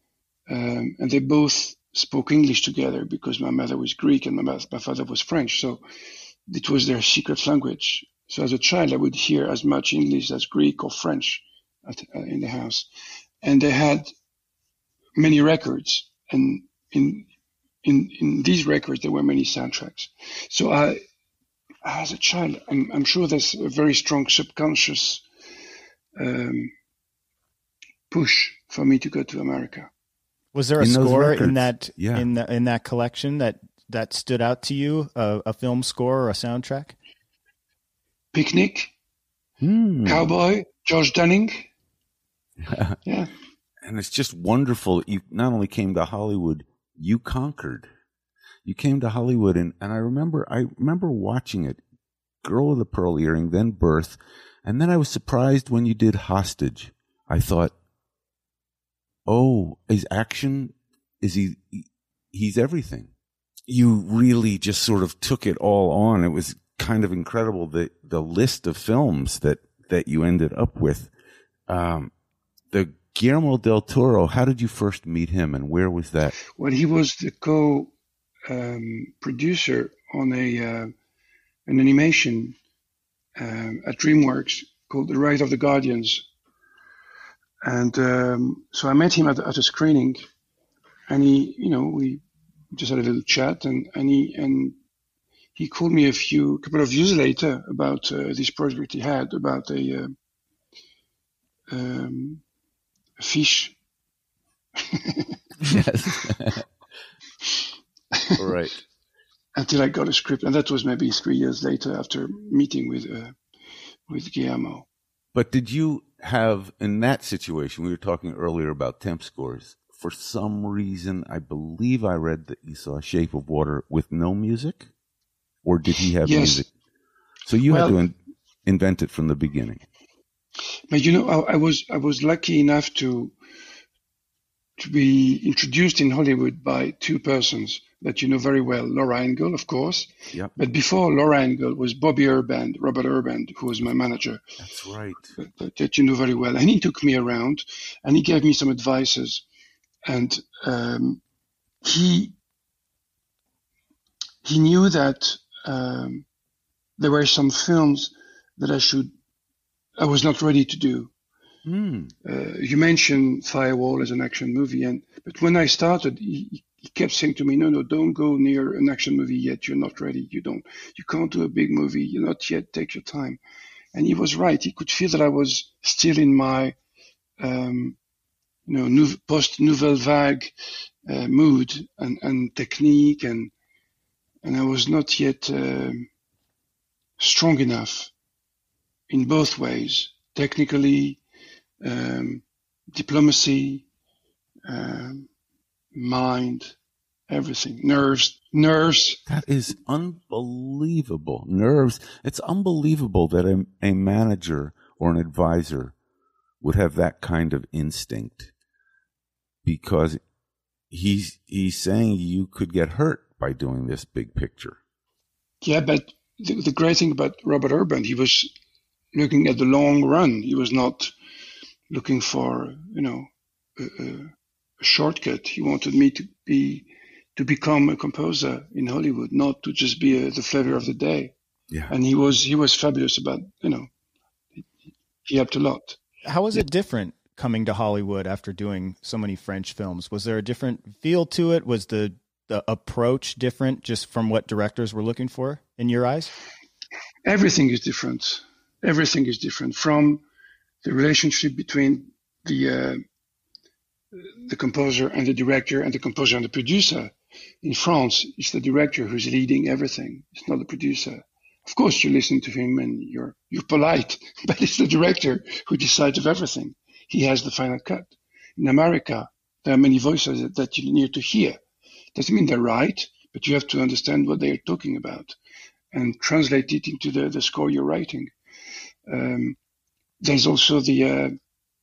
Um, and they both spoke English together because my mother was Greek and my, mother, my father was French. So it was their secret language. So as a child, I would hear as much English as Greek or French at, uh, in the house. And they had many records. And in, in, in these records, there were many soundtracks. So I, as a child, I'm, I'm sure there's a very strong subconscious um, push for me to go to America. Was there a in score in that yeah. in the, in that collection that, that stood out to you? A, a film score or a soundtrack? Picnic, hmm. Cowboy, George Dunning. Yeah, and it's just wonderful. You not only came to Hollywood, you conquered. You came to Hollywood, and, and I remember I remember watching it, Girl with the Pearl Earring, then Birth, and then I was surprised when you did Hostage. I thought, oh, his action, is he, he's everything. you really just sort of took it all on. It was kind of incredible, the, the list of films that, that you ended up with. Um, the Guillermo del Toro, how did you first meet him and where was that? Well, he was the co um, producer on a uh, an animation um, at DreamWorks called The Rise of the Guardians. And um, so I met him at, at a screening, and he, you know, we just had a little chat, and, and he and he called me a few couple of years later about uh, this project he had about a, uh, um, a fish. Yes. All right. Until I got a script, and that was maybe three years later after meeting with uh, with Guillermo. But did you have, in that situation, we were talking earlier about temp scores, for some reason, I believe I read that you saw Shape of Water with no music? Or did he have yes. music? So you well, had to in, invent it from the beginning. But you know, I, I was I was lucky enough to to be introduced in Hollywood by two persons that you know very well. Laura Engel, of course. Yep. But before Laura Engel was Bobby Urband, Robert Urband, who was my manager. That's right. That, that you know very well. And he took me around and he gave me some advices. And um, he he knew that um, there were some films that I should, I was not ready to do. Mm. Uh, you mentioned Firewall as an action movie, and but when I started, he, he kept saying to me, "No, no, don't go near an action movie yet. You're not ready. You don't, you can't do a big movie. You're not yet. Take your time." And he was right. He could feel that I was still in my, um, you know, nou, post Nouvelle Vague uh, mood and, and technique, and and I was not yet uh, strong enough in both ways, technically. Um, diplomacy, um, mind, everything, nerves, nerves. That is unbelievable. Nerves. It's unbelievable that a, a manager or an advisor would have that kind of instinct, because he's, he's saying you could get hurt by doing this big picture. Yeah, but the, the great thing about Robert Urban, he was looking at the long run. He was not looking for, you know, a, a shortcut. He wanted me to be, to become a composer in Hollywood, not to just be a, the flavor of the day. Yeah. And he was, he was fabulous about, you know, he helped a lot. How was yeah. it different coming to Hollywood after doing so many French films? Was there a different feel to it? Was the, the approach different just from what directors were looking for in your eyes? Everything is different. Everything is different from the relationship between the uh, the composer and the director, and the composer and the producer. In France, it's the director who's leading everything. It's not the producer. Of course, you listen to him and you're you're polite, but it's the director who decides of everything. He has the final cut. In America, there are many voices that, that you need to hear. Doesn't mean they're right, but you have to understand what they're talking about and translate it into the, the score you're writing. Um, There's also the uh,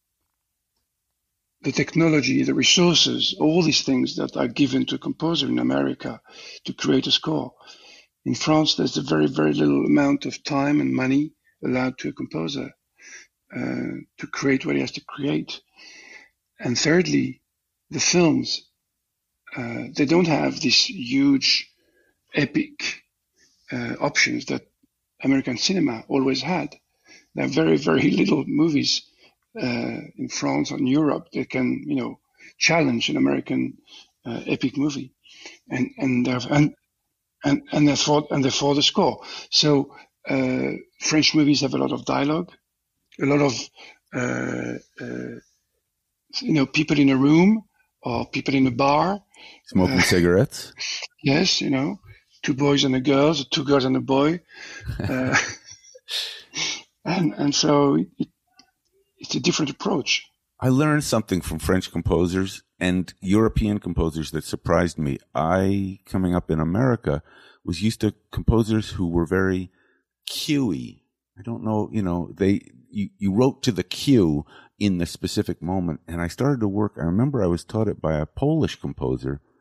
the technology, the resources, all these things that are given to a composer in America to create a score. In France, there's a very, very little amount of time and money allowed to a composer uh, to create what he has to create. And thirdly, the films, uh, they don't have these huge, epic uh, options that American cinema always had. There are very, very little movies uh, in France or in Europe that can, you know, challenge an American uh, epic movie, and and and and and therefore and therefore the score. So uh, French movies have a lot of dialogue, a lot of uh, uh, you know, people in a room or people in a bar smoking uh, cigarettes. Yes, you know, two boys and a girl, two girls and a boy. Uh, And and so it, it's a different approach. I learned something from French composers and European composers that surprised me. I, coming up in America, was used to composers who were very cuey. I don't know, you know, they you, you wrote to the cue in the specific moment. And I started to work. I remember I was taught it by a Polish composer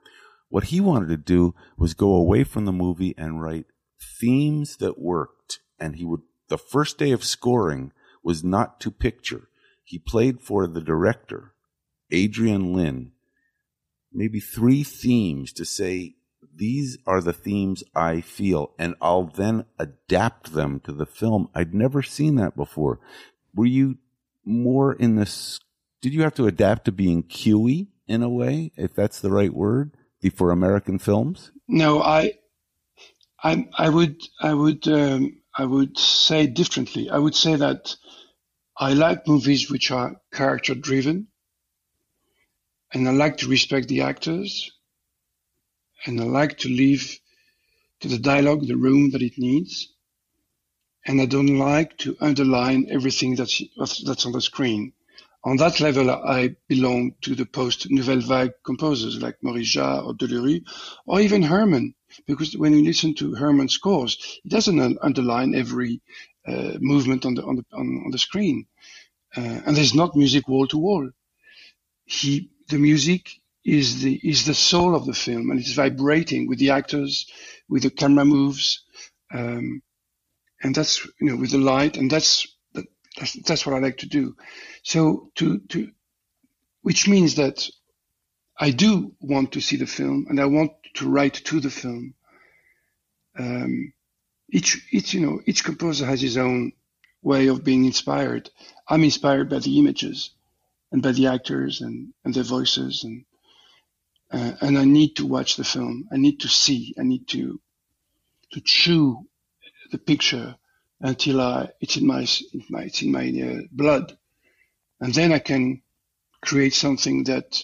What he wanted to do was go away from the movie and write themes that worked. And he would, the first day of scoring was not to picture. He played for the director, Adrian Lyne, maybe three themes to say, these are the themes I feel, and I'll then adapt them to the film. I'd never seen that before. Were you more in this, did you have to adapt to being Q-y in a way, if that's the right word, for American films? No, I, I, I would, I would, um, I would say differently. I would say that I like movies which are character driven, and I like to respect the actors, and I like to leave to the dialogue the room that it needs, and I don't like to underline everything that's that's on the screen. On that level, I belong to the post-Nouvelle Vague composers like Maurice Jarre or Delerue, or even Herman, because when you listen to Herman's scores, he doesn't underline every uh, movement on the on the on, on the screen, uh, and there's not music wall to wall. He the music is the is the soul of the film, and it's vibrating with the actors, with the camera moves, um, and that's you know with the light, and that's that's, that's what I like to do. So to to which means that I do want to see the film, and I want to write to the film. Um, each each you know each composer has his own way of being inspired. I'm inspired by the images and by the actors and, and their voices, and uh, and I need to watch the film. I need to see. I need to to chew the picture until I it's in my in my it's in my uh, blood, and then I can create something that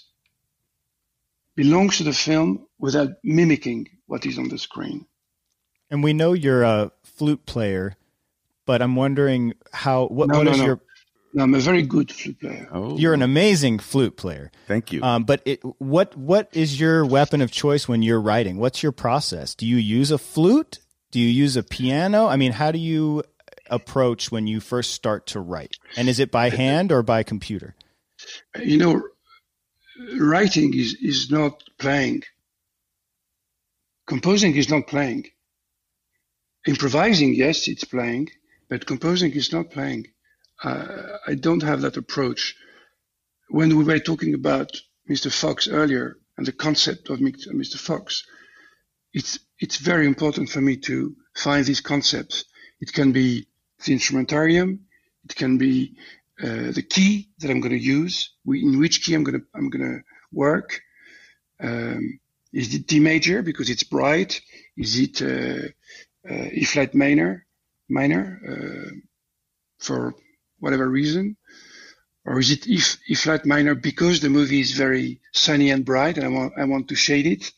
belongs to the film without mimicking what is on the screen. And we know you're a flute player, but I'm wondering how, what, no, what no, is no. your... No, I'm a very good flute player. Oh. You're an amazing flute player. Thank you. Um, but it, what what is your weapon of choice when you're writing? What's your process? Do you use a flute? Do you use a piano? I mean, how do you approach when you first start to write? And is it by hand or by computer? You know, writing is, is not playing. Composing is not playing. Improvising, yes, it's playing, but composing is not playing. Uh, I don't have that approach. When we were talking about Mister Fox earlier and the concept of Mister Fox, it's it's very important for me to find these concepts. It can be the instrumentarium, it can be uh, the key that I'm going to use, in which key I'm going to I'm going to work. Um, is it D major because it's bright? Is it uh, uh, E flat minor, minor uh, for whatever reason? Or is it E, E flat minor because the movie is very sunny and bright and I want I want to shade it,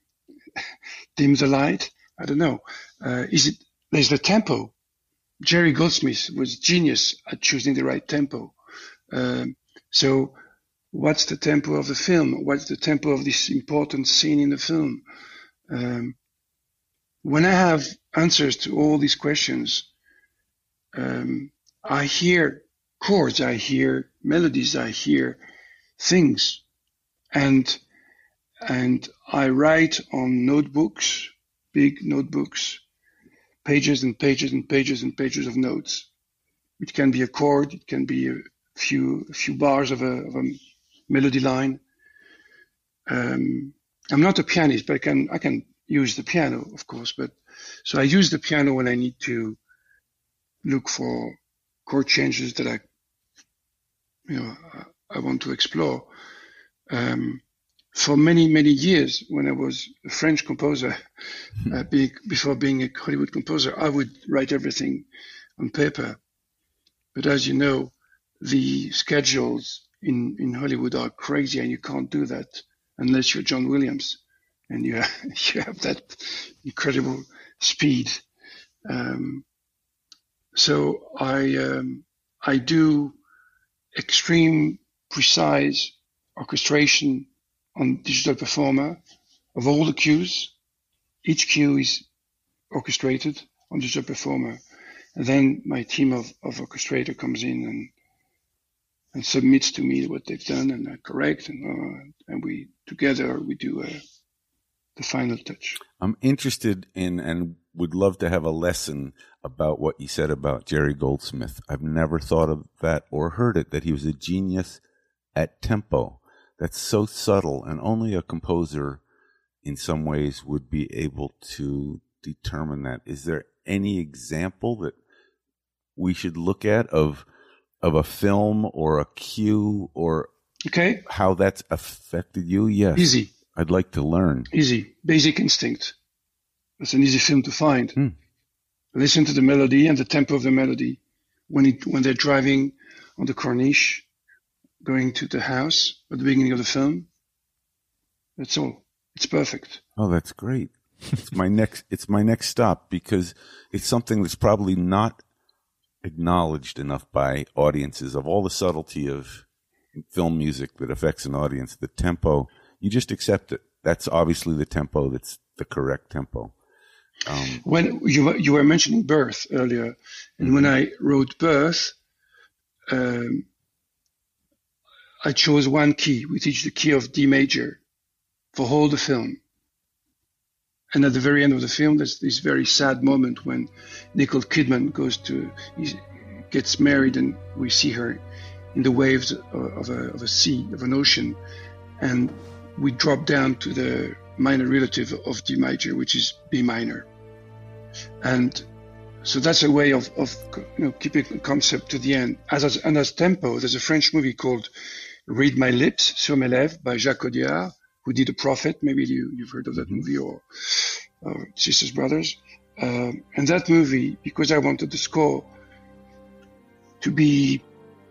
dim the light? I don't know. Uh, is it, there's the tempo. Jerry Goldsmith was genius at choosing the right tempo. Um, so what's the tempo of the film? What's the tempo of this important scene in the film? Um, when I have answers to all these questions, um, I hear chords, I hear melodies, I hear things, and and I write on notebooks, big notebooks, pages and pages and pages and pages of notes. It can be a chord, it can be a few a few bars of a, of a melody line. Um, I'm not a pianist, but I can I can use the piano, of course. But so I use the piano when I need to look for chord changes that I, you know, I want to explore. Um, for many, many years, when I was a French composer, uh, be, before being a Hollywood composer, I would write everything on paper. But as you know, the schedules in, in Hollywood are crazy, and you can't do that unless you're John Williams and you have, you have that incredible speed. Um, So I um, I do extreme precise orchestration on Digital Performer of all the cues. Each cue is orchestrated on Digital Performer, and then my team of, of orchestrator comes in and and submits to me what they've done, and I correct, and uh, and we together we do a the final touch. I'm interested in and would love to have a lesson about what you said about Jerry Goldsmith. I've never thought of that or heard it, that he was a genius at tempo. That's so subtle, and only a composer in some ways would be able to determine that. Is there any example that we should look at of of a film or a cue or okay. how that's affected you? Yes. Easy. I'd like to learn. Easy. Basic Instinct. That's an easy film to find. Hmm. Listen to the melody and the tempo of the melody. When it, when they're driving on the Corniche, going to the house at the beginning of the film. That's all. It's perfect. Oh, that's great. It's my next, it's my next stop, because it's something that's probably not acknowledged enough by audiences. Of all the subtlety of film music that affects an audience, the tempo, you just accept it. That's obviously the tempo that's the correct tempo. Um, when you were, you were mentioning Birth earlier, and mm-hmm. when I wrote Birth, um, I chose one key, which is the key of D major, for all the film. And at the very end of the film, there's this very sad moment when Nicole Kidman goes to, he gets married, and we see her in the waves of a, of a sea, of an ocean, and we drop down to the minor relative of D major, which is B minor. And so that's a way of, of you know, keeping the concept to the end. As, as and as tempo, there's a French movie called Read My Lips, Sur mes lèvres, by Jacques Audiard, who did A Prophet. Maybe you, you've heard of that movie, or, or Sisters, Brothers. Um, and that movie, because I wanted the score to be,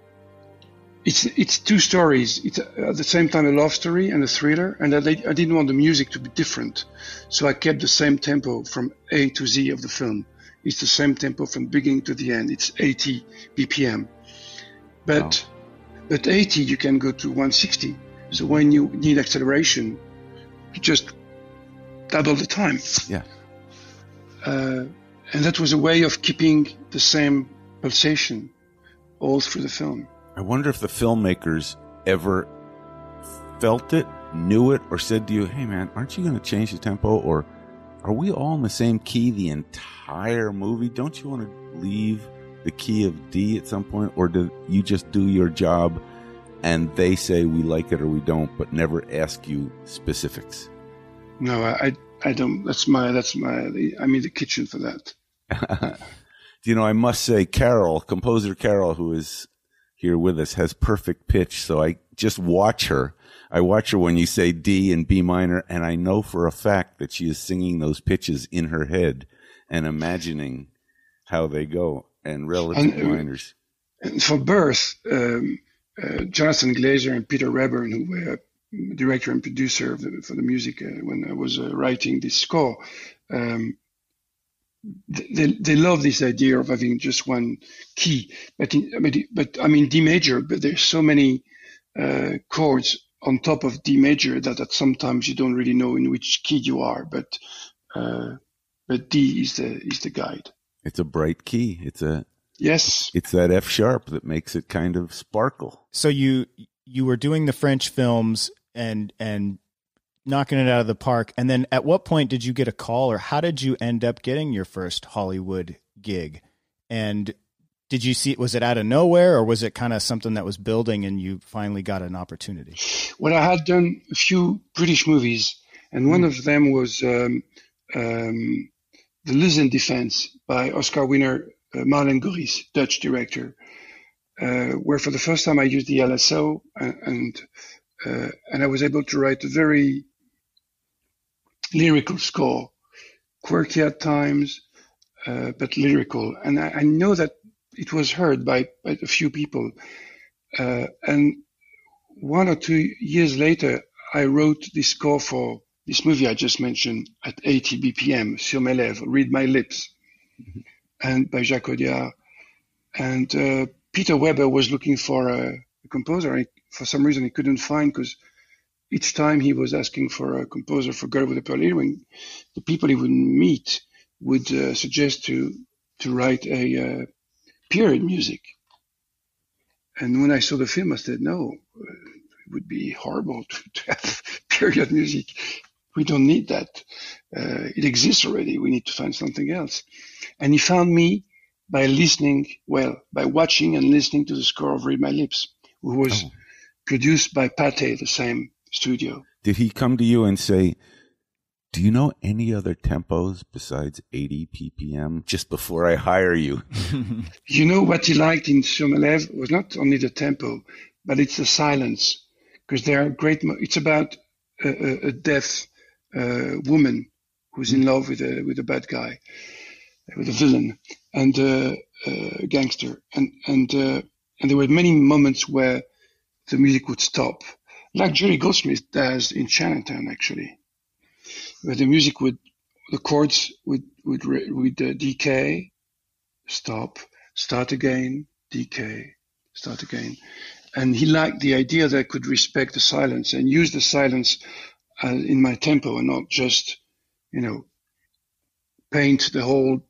it's it's two stories. It's at the same time a love story and a thriller, and I, I didn't want the music to be different. So I kept the same tempo from A to Z of the film. It's the same tempo from beginning to the end. It's eighty B P M. But wow. But eighty, you can go to one sixty. So when you need acceleration, you just double the time. Yeah. Uh, and that was a way of keeping the same pulsation all through the film. I wonder if the filmmakers ever felt it, knew it, or said to you, hey man, aren't you going to change the tempo? Or are we all in the same key the entire movie? Don't you want to leave the key of D at some point? Or do you just do your job and they say we like it or we don't, but never ask you specifics? No, I, I don't. That's my, that's my, I'm in the kitchen for that. You know, I must say, Carol, composer Carol, who is here with us, has perfect pitch. So I just watch her. I watch her when you say D and B minor, and I know for a fact that she is singing those pitches in her head and imagining how they go, and relative and, minors. And for Birth, um, uh, Jonathan Glazer and Peter Rayburn, who were director and producer of the, for the music uh, when I was uh, writing this score, um, They they love this idea of having just one key, but in, I mean, but I mean D major. But there's so many uh, chords on top of D major that, that sometimes you don't really know in which key you are. But uh, but D is the is the guide. It's a bright key. It's a yes. It's that F sharp that makes it kind of sparkle. So you you were doing the French films and and. knocking it out of the park. And then at what point did you get a call, or how did you end up getting your first Hollywood gig? And did you see, was it out of nowhere, or was it kind of something that was building and you finally got an opportunity? Well, I had done a few British movies, and one mm. of them was um, um, The Luz in Defense by Oscar winner uh, Marlene Goris, Dutch director, uh, where for the first time I used the L S O, and and, uh, and I was able to write a very lyrical score, quirky at times, uh, but lyrical. And I, I know that it was heard by, by a few people. Uh, and one or two years later, I wrote this score for this movie I just mentioned at eighty B P M, Sur mes lèvres, Read My Lips, mm-hmm. and by Jacques Audiard. And uh, Peter Weber was looking for a, a composer. And for some reason, he couldn't find, because each time he was asking for a composer for Girl with a Pearl Earring, the people he would meet would uh, suggest to to write a uh, period music. And when I saw the film, I said, no, uh, it would be horrible to, to have period music. We don't need that. Uh, it exists already. We need to find something else. And he found me by listening, well, by watching and listening to the score of Read My Lips, who was oh. produced by Pathé, the same studio. Did he come to you and say, do you know any other tempos besides eighty P P M just before I hire you? You know what he liked in Sur mes lèvres was not only the tempo, but it's the silence. Because there are great, mo- it's about a, a, a deaf uh, woman who's in love with a with a bad guy, with a villain and uh, a gangster. And and uh, and there were many moments where the music would stop, like Jerry Goldsmith does in Chinatown, actually. Where the music would, the chords would would would uh, decay, stop, start again, decay, start again, and he liked the idea that I could respect the silence and use the silence uh, in my tempo and not just, you know, paint the whole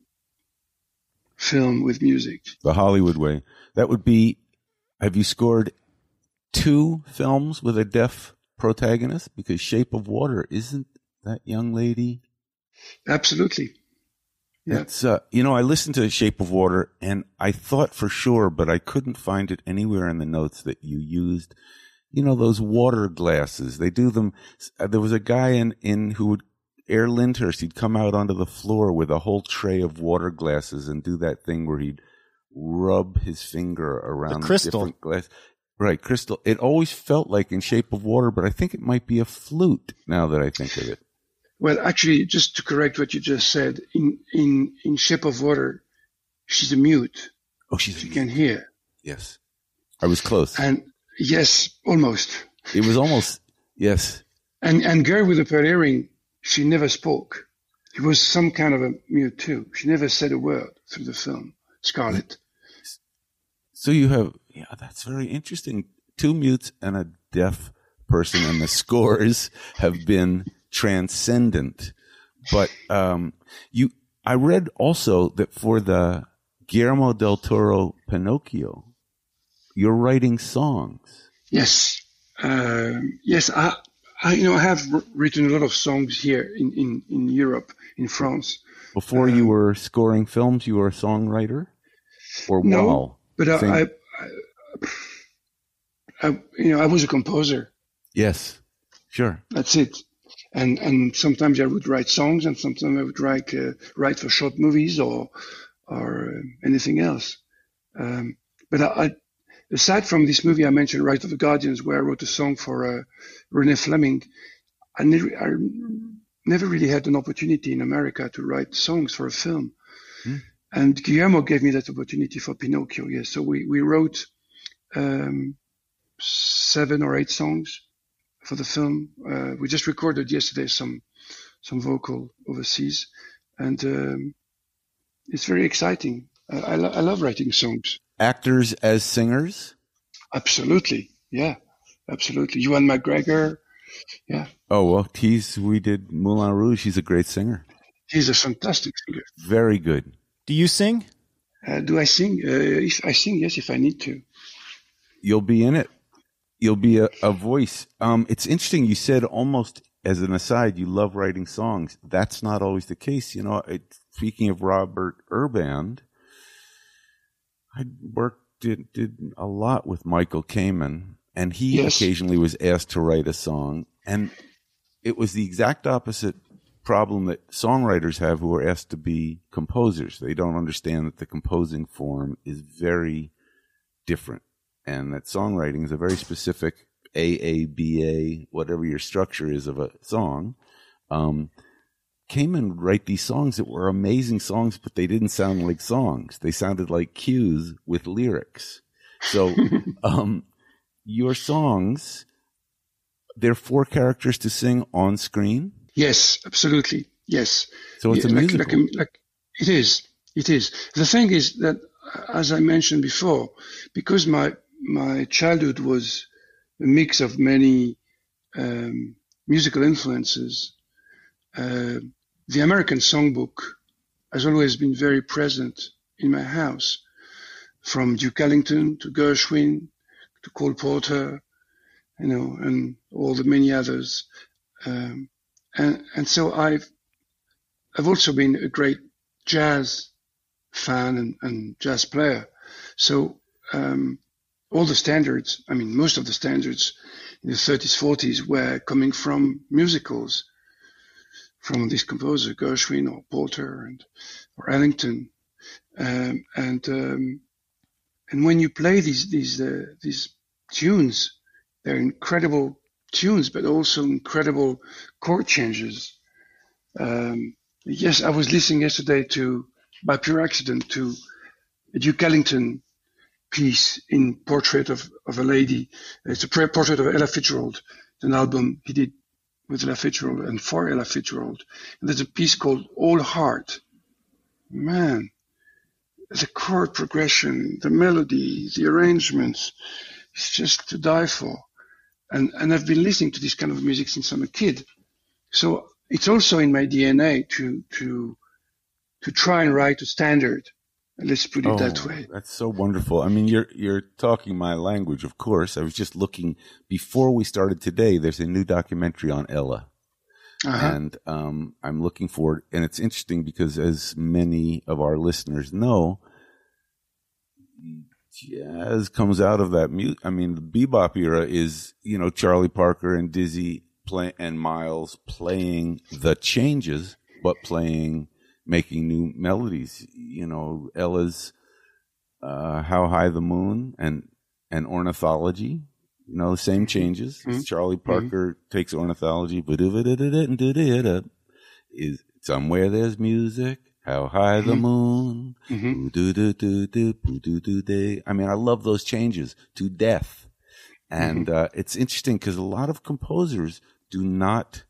film with music. The Hollywood way. That would be. Have you scored two films with a deaf protagonist? Because Shape of Water isn't. That young lady? Absolutely. Yeah. It's, uh, you know, I listened to Shape of Water and I thought for sure, but I couldn't find it anywhere in the notes that you used, you know, those water glasses. They do them. Uh, there was a guy in, in who would, Air Lyndhurst, he'd come out onto the floor with a whole tray of water glasses and do that thing where he'd rub his finger around the crystal. different glass. Right, crystal. It always felt like in Shape of Water, but I think it might be a flute now that I think of it. Well, actually, just to correct what you just said, in in, in Shape of Water, she's a mute. Oh, she's she a can mute. hear. Yes, I was close. And yes, almost. It was almost yes. And and Girl with the Pearl Earring, she never spoke. She was some kind of a mute too. She never said a word through the film. Scarlett. So you have, yeah, that's very interesting. Two mutes and a deaf person, and the scores have been transcendent. But um, you, I read also that for the Guillermo del Toro Pinocchio, you're writing songs. Yes, uh, yes. I, I, you know, I have written a lot of songs here in, in, in Europe, in France. Before um, you were scoring films, you were a songwriter, or no, while? But I, I, I, you know, I was a composer. Yes, sure. That's it. And and sometimes I would write songs, and sometimes I would write uh, write for short movies or or uh, anything else. Um, but I, I, aside from this movie I mentioned, Right of the Guardians, where I wrote a song for uh, Renee Fleming, I never I never really had an opportunity in America to write songs for a film. Hmm. And Guillermo gave me that opportunity for Pinocchio. Yes, so we we wrote um, seven or eight songs for the film. Uh, we just recorded yesterday some some vocal overseas, and um, it's very exciting. I, I, lo- I love writing songs. Actors as singers? Absolutely, yeah, absolutely. Ewan McGregor, yeah. Oh well, he's we did Moulin Rouge. He's a great singer. He's a fantastic singer. Very good. Do you sing? Uh, do I sing? Uh, if I sing, yes, if I need to. You'll be in it. You'll be a, a voice. Um, it's interesting. You said almost as an aside, you love writing songs. That's not always the case. You know, it, speaking of Robert Urband, I worked, did, did a lot with Michael Kamen, and he yes. occasionally was asked to write a song. And it was the exact opposite problem that songwriters have who are asked to be composers. They don't understand that the composing form is very different, and that songwriting is a very specific A A B A, whatever your structure is of a song. Um, Kamen would write these songs that were amazing songs, but they didn't sound like songs. They sounded like cues with lyrics. So um, your songs, they're for characters to sing on screen? Yes, absolutely. Yes. So it's yeah, a like, musical. Like, like, it is. It is. The thing is that, as I mentioned before, because my my childhood was a mix of many um, musical influences, uh, the American songbook has always been very present in my house, from Duke Ellington to Gershwin to Cole Porter, you know, and all the many others. Um, and and so I've I've also been a great jazz fan and, and jazz player. So um, all the standards, I mean, most of the standards in the thirties, forties were coming from musicals, from this composer, Gershwin or Porter and or Ellington, um, and um, and when you play these these uh, these tunes, they're incredible tunes, but also incredible chord changes. Um, yes, I was listening yesterday to, by pure accident, to a Duke Ellington piece in Portrait of, of a Lady. It's a portrait of Ella Fitzgerald, an album he did with Ella Fitzgerald and for Ella Fitzgerald. And there's a piece called All Heart. Man, the chord progression, the melody, the arrangements, it's just to die for. And and I've been listening to this kind of music since I'm a kid. So it's also in my D N A to to to try and write a standard. Let's put it oh, that way. That's so wonderful. I mean, you're you're talking my language, of course. I was just looking before we started today. There's a new documentary on Ella, uh-huh. and um, I'm looking forward. And it's interesting because, as many of our listeners know, jazz comes out of that music. I mean, the bebop era is, you know, Charlie Parker and Dizzy play and Miles playing the changes, but playing. Making new melodies, you know, Ella's uh, How High the Moon and and Ornithology, you know, the same changes. Mm-hmm. Charlie Parker mm-hmm. takes Ornithology, is Somewhere There's Music, How High the Moon, mm-hmm. I mean, I love those changes to death. And mm-hmm. uh, it's interesting because a lot of composers do not,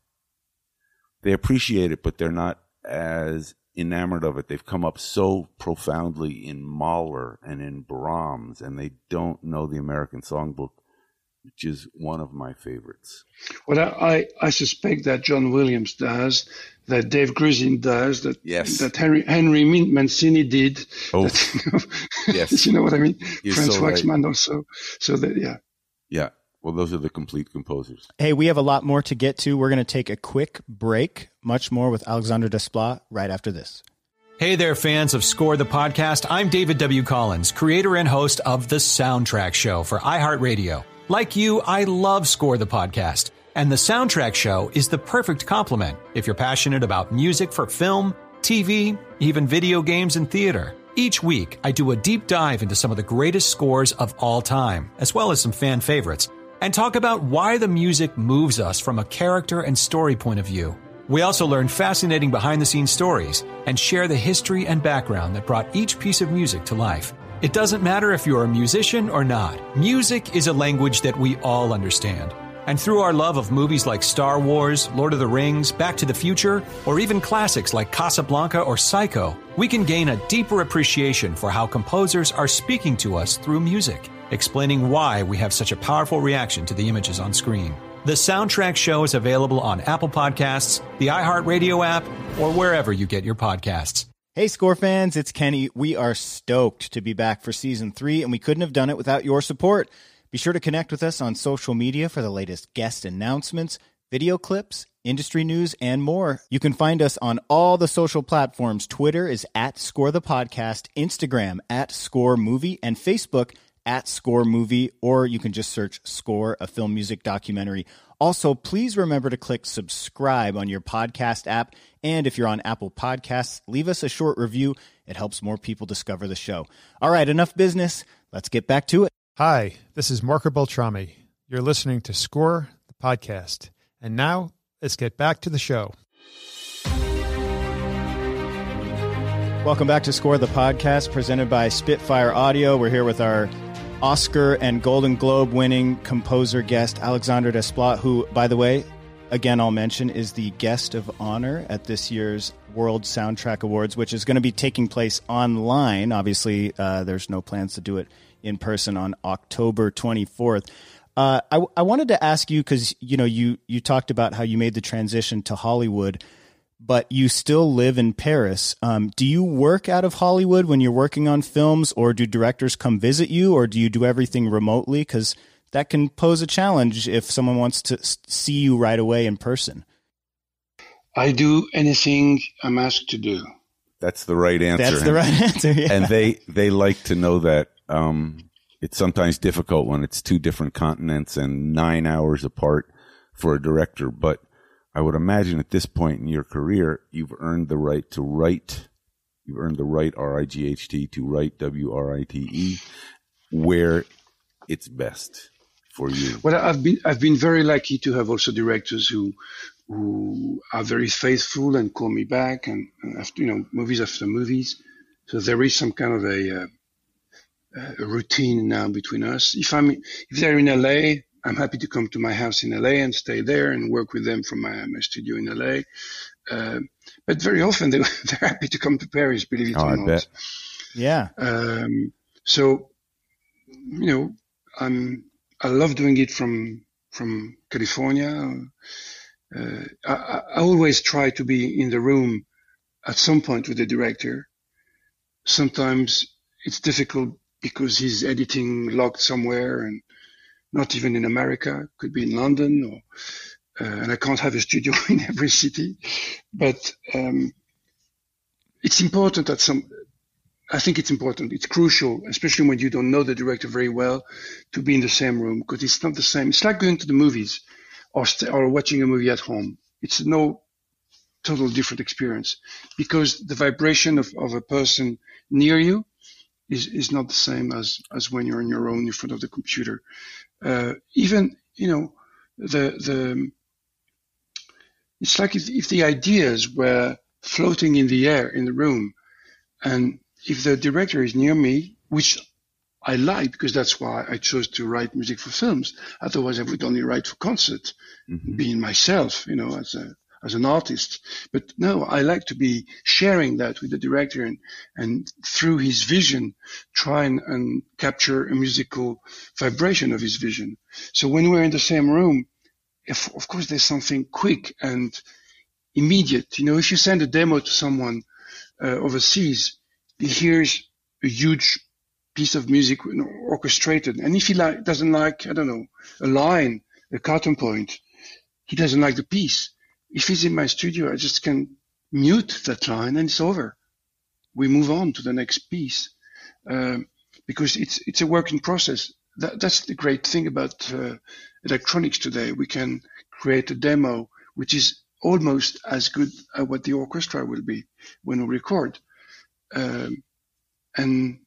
they appreciate it, but they're not as enamored of it. They've come up so profoundly in Mahler and in Brahms, and they don't know the American Songbook, which is one of my favorites. Well, I, I suspect that John Williams does, that Dave Grusin does, that yes. that Henry Henry Mancini did. Oh, that, you know, yes. You know what I mean? You're Franz so Waxman right. also. So that, yeah. Yeah. Well, those are the complete composers. Hey, we have a lot more to get to. We're going to take a quick break. Much more with Alexandre Desplat right after this. Hey there, fans of Score the Podcast. I'm David W. Collins, creator and host of The Soundtrack Show for iHeartRadio. Like you, I love Score the Podcast. And The Soundtrack Show is the perfect complement if you're passionate about music for film, T V, even video games and theater. Each week, I do a deep dive into some of the greatest scores of all time, as well as some fan favorites, and talk about why the music moves us from a character and story point of view. We also learn fascinating behind-the-scenes stories and share the history and background that brought each piece of music to life. It doesn't matter if you're a musician or not. Music is a language that we all understand. And through our love of movies like Star Wars, Lord of the Rings, Back to the Future, or even classics like Casablanca or Psycho, we can gain a deeper appreciation for how composers are speaking to us through music, explaining why we have such a powerful reaction to the images on screen. The Soundtrack Show is available on Apple Podcasts, the iHeartRadio app, or wherever you get your podcasts. Hey, Score fans, it's Kenny. We are stoked to be back for season three, and we couldn't have done it without your support. Be sure to connect with us on social media for the latest guest announcements, video clips, industry news, and more. You can find us on all the social platforms. Twitter is at Score the Podcast, Instagram at Score Movie, and Facebook at Score Movie, or you can just search Score, a film music documentary. Also, please remember to click subscribe on your podcast app, and if you're on Apple Podcasts, leave us a short review. It helps more people discover the show. All right, enough business. Let's get back to it. Hi, this is Marco Beltrami. You're listening to Score, the podcast. And now, let's get back to the show. Welcome back to Score, the podcast, presented by Spitfire Audio. We're here with our Oscar and Golden Globe winning composer guest, Alexandre Desplat, who, by the way, again, I'll mention, is the guest of honor at this year's World Soundtrack Awards, which is going to be taking place online. Obviously, uh, there's no plans to do it in person on October twenty-fourth. Uh, I, I wanted to ask you, because you know you you talked about how you made the transition to Hollywood, but you still live in Paris. Um, do you work out of Hollywood when you're working on films, or do directors come visit you, or do you do everything remotely? Because that can pose a challenge if someone wants to see you right away in person. I do anything I'm asked to do. That's the right answer. That's the right answer. Yeah. And they, they like to know that. Um, it's sometimes difficult when it's two different continents and nine hours apart for a director. But I would imagine at this point in your career, you've earned the right to write. You've earned the right, R I G H T, to write, W R I T E, where it's best for you. Well, I've been I've been very lucky to have also directors who who are very faithful and call me back, and, and after, you know, movies after movies. So there is some kind of a, uh, a routine now between us. If I'm if they're in L A, I'm happy to come to my house in L A and stay there and work with them from my, my studio in L A. Uh, but very often they, they're happy to come to Paris, believe it oh, or I not. Bet. Yeah. Um, so, you know, I'm I love doing it from from California. Uh, I, I always try to be in the room at some point with the director. Sometimes it's difficult because he's editing locked somewhere and not even in America, could be in London, or, uh, and I can't have a studio in every city. But um, it's important that some, I think it's important, it's crucial, especially when you don't know the director very well, to be in the same room, because it's not the same. It's like going to the movies or, st- or watching a movie at home. It's no total different experience, because the vibration of, of a person near you is, is not the same as, as when you're on your own in front of the computer. Uh, even, you know, the, the, it's like if, if the ideas were floating in the air in the room, and if the director is near me, which I like, because that's why I chose to write music for films. Otherwise I would only write for concerts, mm-hmm. being myself, you know, as a, as an artist. But no, I like to be sharing that with the director, and, and through his vision, try and, and capture a musical vibration of his vision. So when we're in the same room, if, of course, there's something quick and immediate. You know, if you send a demo to someone uh, overseas, he hears a huge piece of music, you know, orchestrated. And if he like, doesn't like, I don't know, a line, a carton point, he doesn't like the piece. If he's in my studio, I just can mute that line and it's over. We move on to the next piece, um, because it's it's a working process. That, that's the great thing about uh, electronics today. We can create a demo which is almost as good as what the orchestra will be when we record. Um, and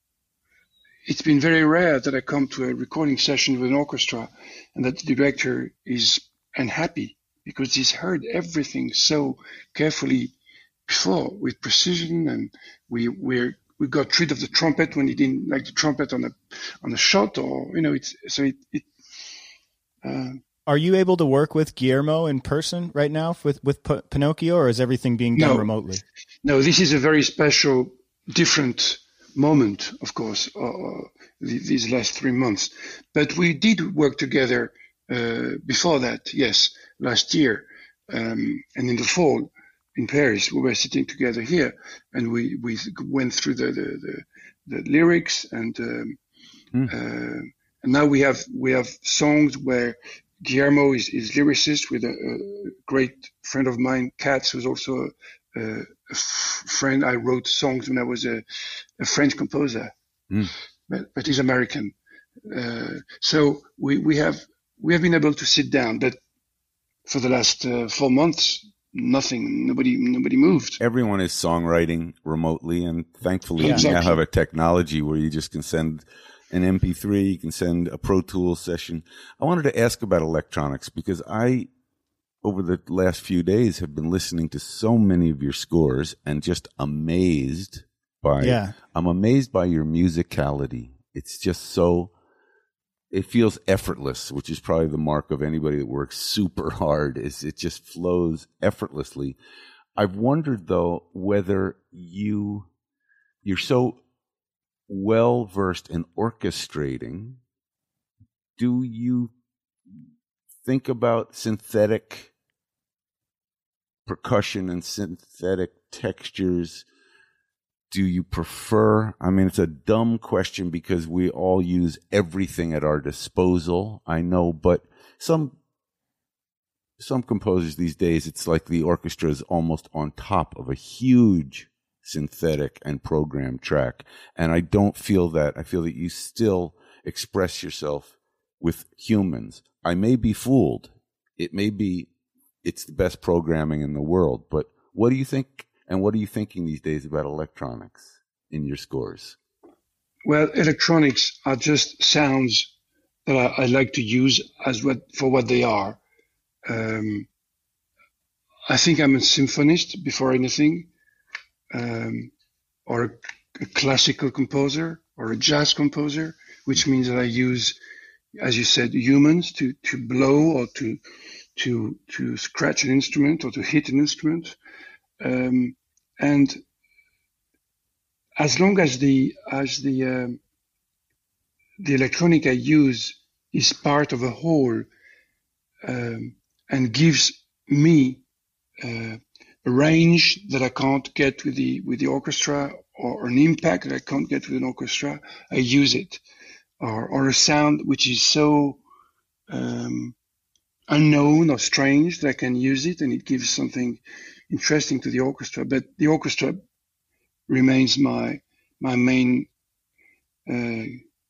it's been very rare that I come to a recording session with an orchestra and that the director is unhappy, because he's heard everything so carefully before with precision, and we we're, we got rid of the trumpet when he didn't like the trumpet on a on a shot, or you know, it's so it. it uh, Are you able to work with Guillermo in person right now with with P- Pinocchio, or is everything being done no, remotely? No, this is a very special, different moment, of course, uh, these last three months. But we did work together uh, before that, yes, last year, um, and in the fall in Paris, we were sitting together here, and we, we went through the the, the, the lyrics, and um, mm. uh, and now we have we have songs where Guillermo is, is lyricist with a, a great friend of mine, Katz, who's also a, a, a friend. I wrote songs when I was a, a French composer, mm. but, but he's American. Uh, so we, we have we have been able to sit down, but for the last uh, four months, nothing, nobody nobody moved. Everyone is songwriting remotely, and thankfully yeah. we now have a technology where you just can send an M P three, you can send a Pro Tools session. I wanted to ask about electronics, because I, over the last few days, have been listening to so many of your scores and just amazed by, yeah. I'm amazed by your musicality. It's just so, it feels effortless, which is probably the mark of anybody that works super hard, is it just flows effortlessly. I've wondered, though, whether you, you're so well versed in orchestrating, do you think about synthetic percussion and synthetic textures? Do you prefer, I mean, it's a dumb question because we all use everything at our disposal, I know, but some some composers these days, it's like the orchestra is almost on top of a huge synthetic and programmed track. And I don't feel that. I feel that you still express yourself with humans. I may be fooled. It may be it's the best programming in the world, but what do you think, and what are you thinking these days about electronics in your scores? Well, electronics are just sounds that I, I like to use as what for what they are. Um, I think I'm a symphonist before anything, um, or a, a classical composer or a jazz composer, which means that I use, as you said, humans to, to blow or to to to scratch an instrument or to hit an instrument, um, and as long as the as the um, the electronic I use is part of a whole, um, and gives me uh, a range that I can't get with the with the orchestra, or an impact that I can't get with an orchestra, I use it, or or a sound which is so um, unknown or strange that I can use it, and it gives something interesting to the orchestra. But the orchestra remains my my main uh,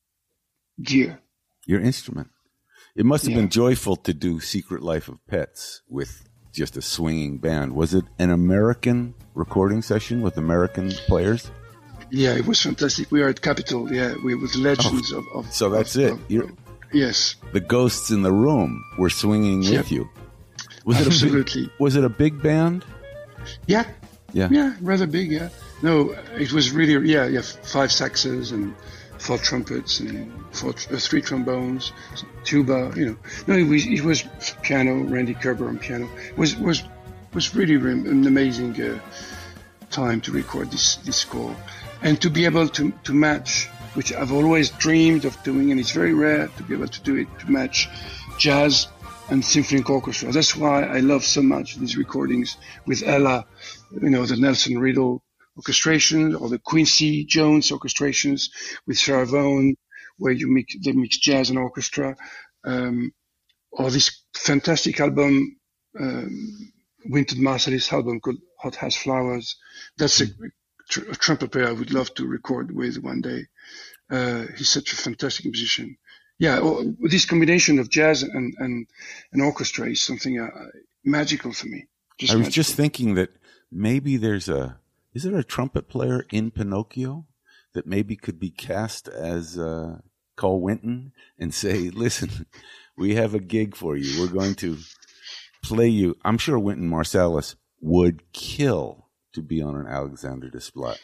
gear. Your instrument. It must have Yeah. been joyful to do Secret Life of Pets with just a swinging band. Was it an American recording session with American players? Yeah, it was fantastic. We are at Capitol. Yeah, we with legends Oh, of, of. So that's of- it. of- You're, yes. the ghosts in the room were swinging Yep. with you. Was it a Absolutely. big, was it a big band? Yeah. Yeah. Yeah, rather big. Yeah. No, it was really yeah yeah five saxes and four trumpets and four uh, three trombones, tuba. You know, no, it was it was piano. Randy Kerber on piano. It was was was really re- an amazing uh, time to record this this score, and to be able to to match, which I've always dreamed of doing, and it's very rare to be able to do it, to match jazz and symphonic orchestra. That's why I love so much these recordings with Ella, you know, the Nelson Riddle orchestration, or the Quincy Jones orchestrations with Sarah Vaughan, where you mix, they mix jazz and orchestra, um, or this fantastic album, um, Wynton Marsalis album called Hot House Flowers. That's a, tr- a trumpet player I would love to record with one day. Uh, he's such a fantastic musician. Yeah, well, this combination of jazz and, and, and orchestra is something uh, magical for me. Just I was magical. just thinking that maybe there's a, is there a trumpet player in Pinocchio that maybe could be cast as uh, Cole Winton and say, listen, we have a gig for you. We're going to play you. I'm sure Wynton Marsalis would kill to be on an Alexander Desplat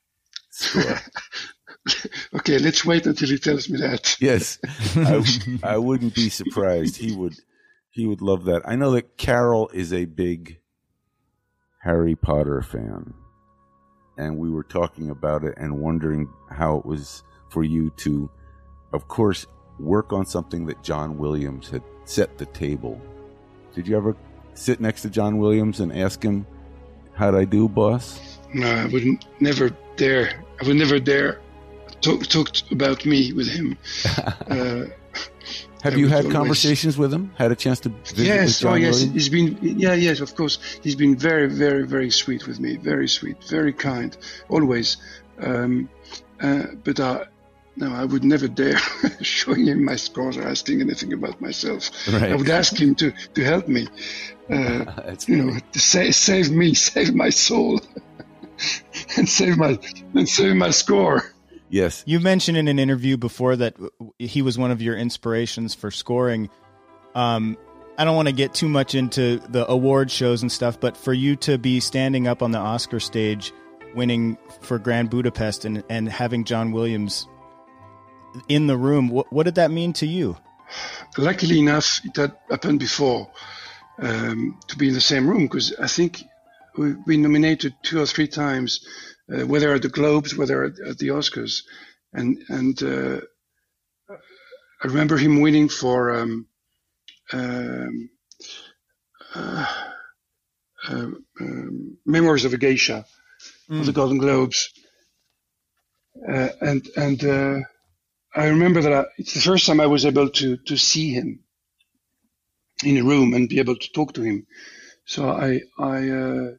score. Okay, let's wait until he tells me that. Yes, I, I wouldn't be surprised. He would, he would love that. I know that Carol is a big Harry Potter fan, and we were talking about it and wondering how it was for you to, of course, work on something that John Williams had set the table. Did you ever sit next to John Williams and ask him, how'd I do, boss? No, I would never dare. I would never dare talk, talk about me with him. Uh, Have I you would had always- conversations with him? Had a chance to visit with Yes, John oh yes, Williams? he's been, yeah, yes, of course. He's been very, very, very sweet with me. Very sweet, very kind, always. Um, uh, but uh, no, I would never dare showing him my scores or asking anything about myself. Right. I would ask him to, to help me, uh, That's you know, to save, save me, save my soul, and save my, and save my score. Yes. You mentioned in an interview before that w- he was one of your inspirations for scoring. Um, I don't want to get too much into the award shows and stuff, but for you to be standing up on the Oscar stage, winning for Grand Budapest, and, and having John Williams in the room, what, what did that mean to you? Luckily enough, it had happened before, um, to be in the same room, because I think we've been nominated two or three times, uh, whether at the Globes, whether at, at the Oscars, and and uh, I remember him winning for um, um, uh, uh, um, Memoirs of a Geisha, Mm. of the Golden Globes, uh, and and uh, I remember that I, it's the first time I was able to to see him. in a room and be able to talk to him. So I I uh,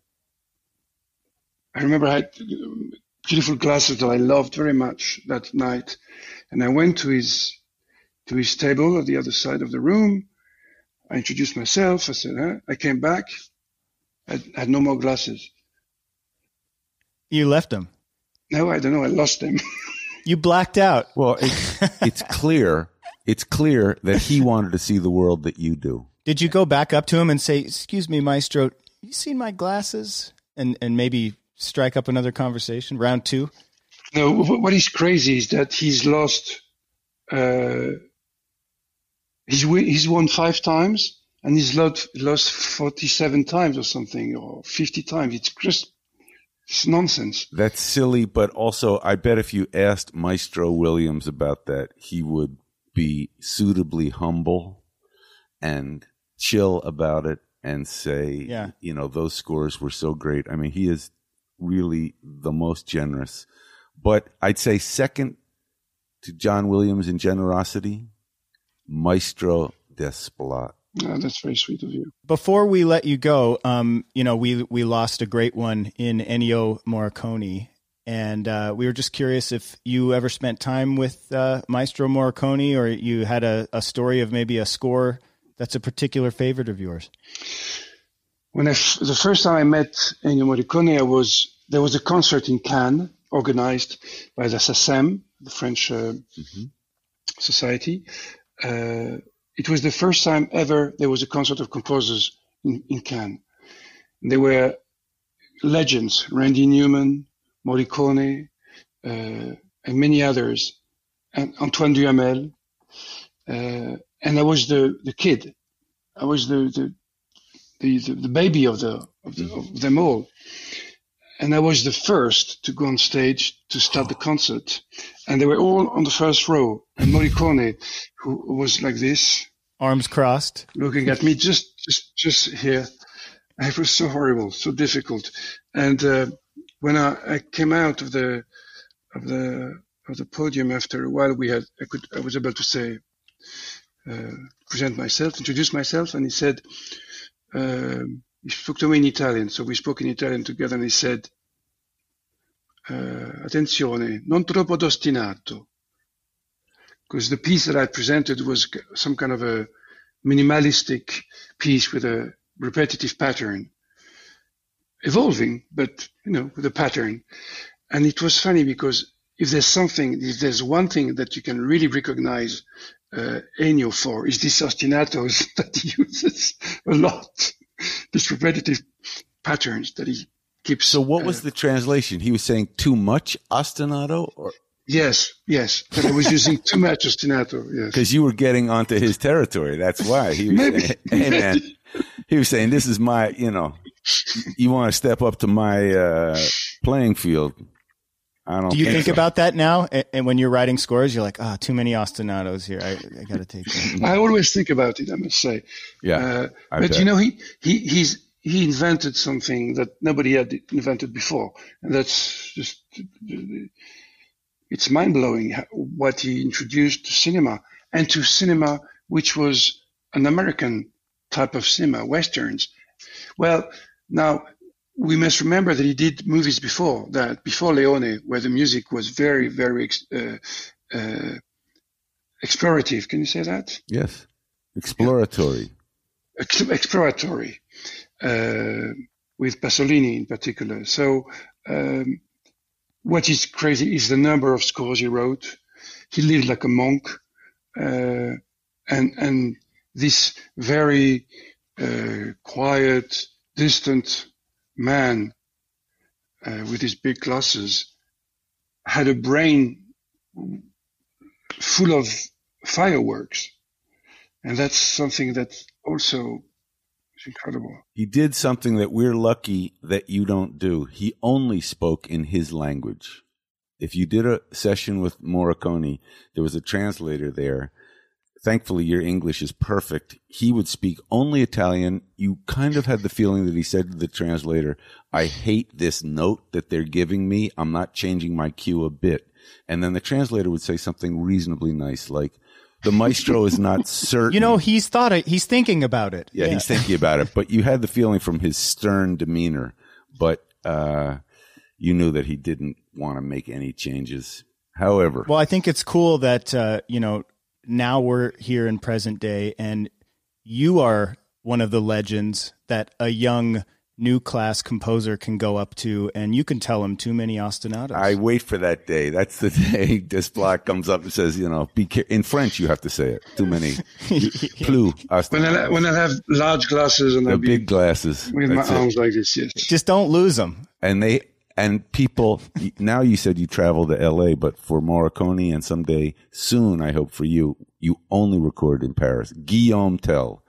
I remember I had beautiful glasses that I loved very much that night, and I went to his to his table at the other side of the room. I introduced myself. I said, huh? I came back. I had no more glasses. You left them? No, I don't know. I lost them. You blacked out. Well, it's, it's clear. It's clear that he wanted to see the world that you do. Did you go back up to him and say, "Excuse me, Maestro, you seen my glasses?" And and maybe strike up another conversation, round two? No, what is crazy is that he's lost. Uh, he's he's won five times. And he's lost, lost forty-seven times or something, or fifty times. It's just it's nonsense. That's silly, but also I bet if you asked Maestro Williams about that, he would be suitably humble and chill about it and say, yeah. you know, those scores were so great. I mean, he is really the most generous. But I'd say second to John Williams in generosity, Maestro Desplat. Oh, that's very sweet of you. Before we let you go, um, you know, we we lost a great one in Ennio Morricone, and uh, we were just curious if you ever spent time with uh, Maestro Morricone, or you had a, a story of maybe a score that's a particular favorite of yours. When I f- the first time I met Ennio Morricone, I was there was a concert in Cannes organized by the S A C E M, the French uh, mm-hmm. society. Uh, It was the first time ever there was a concert of composers in, in Cannes. There were legends, Randy Newman, Morricone, uh, and many others, and Antoine Duhamel. Uh, and I was the, the kid. I was the the, the, the baby of, the, of, the, of them all. And I was the first to go on stage to start the concert. And they were all on the first row. And Morricone, who was like this, arms crossed, looking at me just, just, just here. It was so horrible, so difficult. And uh, when I, I came out of the of the of the podium after a while, we had I could I was able to say uh, present myself, introduce myself, and he said uh, he spoke to me in Italian, so we spoke in Italian together, and he said, uh, "Attenzione, non troppo ostinato." Because the piece that I presented was some kind of a minimalistic piece with a repetitive pattern, evolving, but, you know, with a pattern. And it was funny because if there's something, if there's one thing that you can really recognize uh, Ennio for, is these ostinatos that he uses a lot, these repetitive patterns that he keeps. So what was uh, the translation? He was saying too much ostinato, or? Yes, yes. But I was using too much ostinato, yes. Because you were getting onto his territory. That's why. He was Maybe. saying, hey, man, he was saying, this is my, you know, you want to step up to my uh, playing field. I don't Do you think, think so. about that now? And when you're writing scores, you're like, oh, too many ostinatos here. I, I got to take that. I always think about it, I must say. Yeah. Uh, I but bet. you know, he, he, he's, he invented something that nobody had invented before. And that's just, it's mind-blowing what he introduced to cinema, and to cinema which was an American type of cinema, Westerns. Well, now we must remember that he did movies before that, before Leone, where the music was very, very uh, uh, explorative. Can you say that? Yes. Exploratory. Ex- exploratory, uh, with Pasolini in particular. So, um, what is crazy is the number of scores he wrote. He lived like a monk, uh, and and this very uh, quiet, distant man uh, with his big glasses had a brain full of fireworks, and that's something that also is incredible. He did something that we're lucky that you don't do. He only spoke in his language. If you did a session with Morricone, there was a translator there. Thankfully, your English is perfect. He would speak only Italian. You kind of had the feeling that he said to the translator, I hate this note that they're giving me. I'm not changing my cue a bit. And then the translator would say something reasonably nice, like, the maestro is not certain. You know, he's thought it. He's thinking about it. Yeah, yeah, he's thinking about it. But you had the feeling from his stern demeanor, but uh, you knew that he didn't want to make any changes. However, well, I think it's cool that uh, you know now we're here in present day, and you are one of the legends that a young new class composer can go up to, and you can tell him too many ostinatos. I wait for that day. That's the day Desplat comes up and says, you know, be care- in French, you have to say it. Too many. Plus ostinatos. When I, when I have large glasses and the I'll big be glasses. with That's my it. arms like this, yes. Just don't lose them. And they, and people, now you said you travel to L A, but for Morricone and someday soon, I hope for you, you only record in Paris. Guillaume Tell.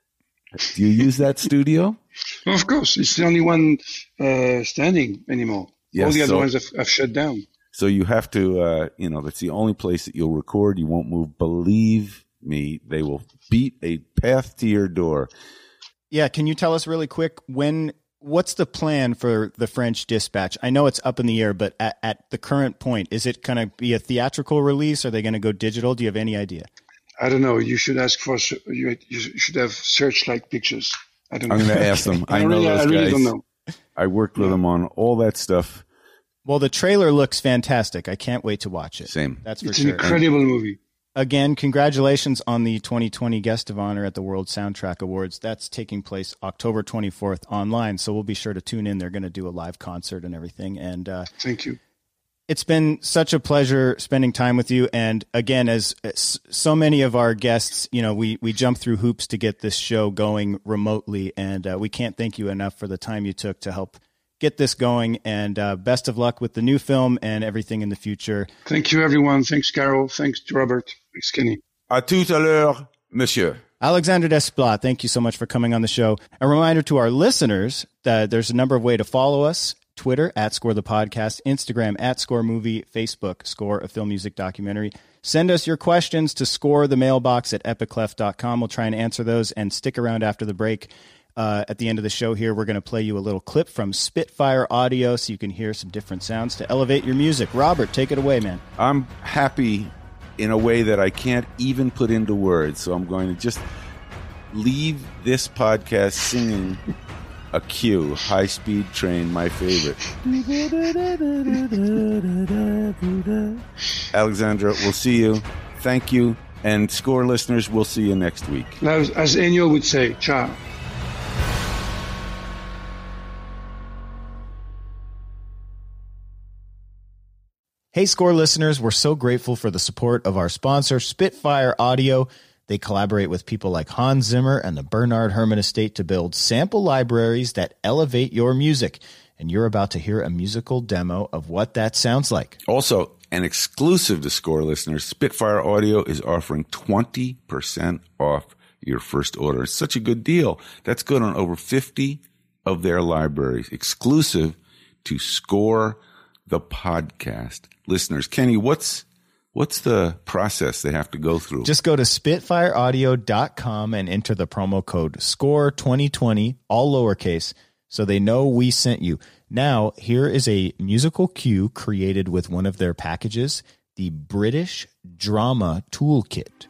Do you use that studio? Of course. It's the only one uh, standing anymore. Yes, All the other so, ones have, have shut down. So you have to, uh, you know, that's the only place that you'll record. You won't move. Believe me, they will beat a path to your door. Yeah. Can you tell us really quick when, what's the plan for the French Dispatch? I know it's up in the air, but at, at the current point, is it going to be a theatrical release? Are they going to go digital? Do you have any idea? I don't know. You should ask for, you, you should have Searchlight Pictures. I don't know. I'm going to ask them. I, I know really, those I really guys. don't know. I worked with them on all that stuff. Well, the trailer looks fantastic. I can't wait to watch it. Same. That's for it's sure. It's an incredible and movie. Again, congratulations on the twenty twenty Guest of Honor at the World Soundtrack Awards. That's taking place October twenty-fourth online, so we'll be sure to tune in. They're going to do a live concert and everything. And uh, thank you. It's been such a pleasure spending time with you. And again, as, as so many of our guests, you know, we, we jump through hoops to get this show going remotely. And uh, we can't thank you enough for the time you took to help get this going. And uh, best of luck with the new film and everything in the future. Thank you, everyone. Thanks, Carol. Thanks, Robert. Thanks, Kenny. À tout à l'heure, monsieur. Alexandre Desplat, thank you so much for coming on the show. A reminder to our listeners that there's a number of ways to follow us. Twitter, at Score the Podcast, Instagram, at Score Movie, Facebook, Score a Film Music Documentary. Send us your questions to score the mailbox at epiclef dot com. We'll try and answer those, and stick around after the break. Uh, at the end of the show here, we're going to play you a little clip from Spitfire Audio so you can hear some different sounds to elevate your music. Robert, take it away, man. I'm happy in a way that I can't even put into words, so I'm going to just leave this podcast singing a cue, High Speed Train, my favorite. Alexandra, we'll see you. Thank you. And Score listeners, we'll see you next week. As, as Ennio would say, ciao. Hey, Score listeners, we're so grateful for the support of our sponsor, Spitfire Audio. They collaborate with people like Hans Zimmer and the Bernard Herrmann Estate to build sample libraries that elevate your music. And you're about to hear a musical demo of what that sounds like. Also, an exclusive to Score listeners, Spitfire Audio is offering twenty percent off your first order. It's such a good deal. That's good on over fifty of their libraries, exclusive to Score the Podcast listeners. Kenny, what's What's the process they have to go through? Just go to spitfire audio dot com and enter the promo code SCORE twenty twenty, all lowercase, so they know we sent you. Now, here is a musical cue created with one of their packages, the British Drama Toolkit.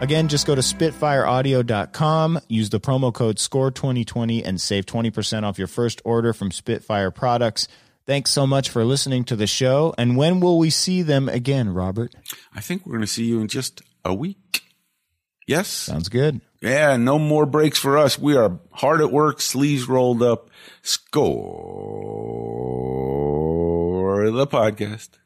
Again, just go to spitfire audio dot com, use the promo code score twenty twenty, and save twenty percent off your first order from Spitfire products. Thanks so much for listening to the show. And when will we see them again, Robert? I think we're going to see you in just a week. Yes? Sounds good. Yeah, no more breaks for us. We are hard at work, sleeves rolled up. Score the podcast.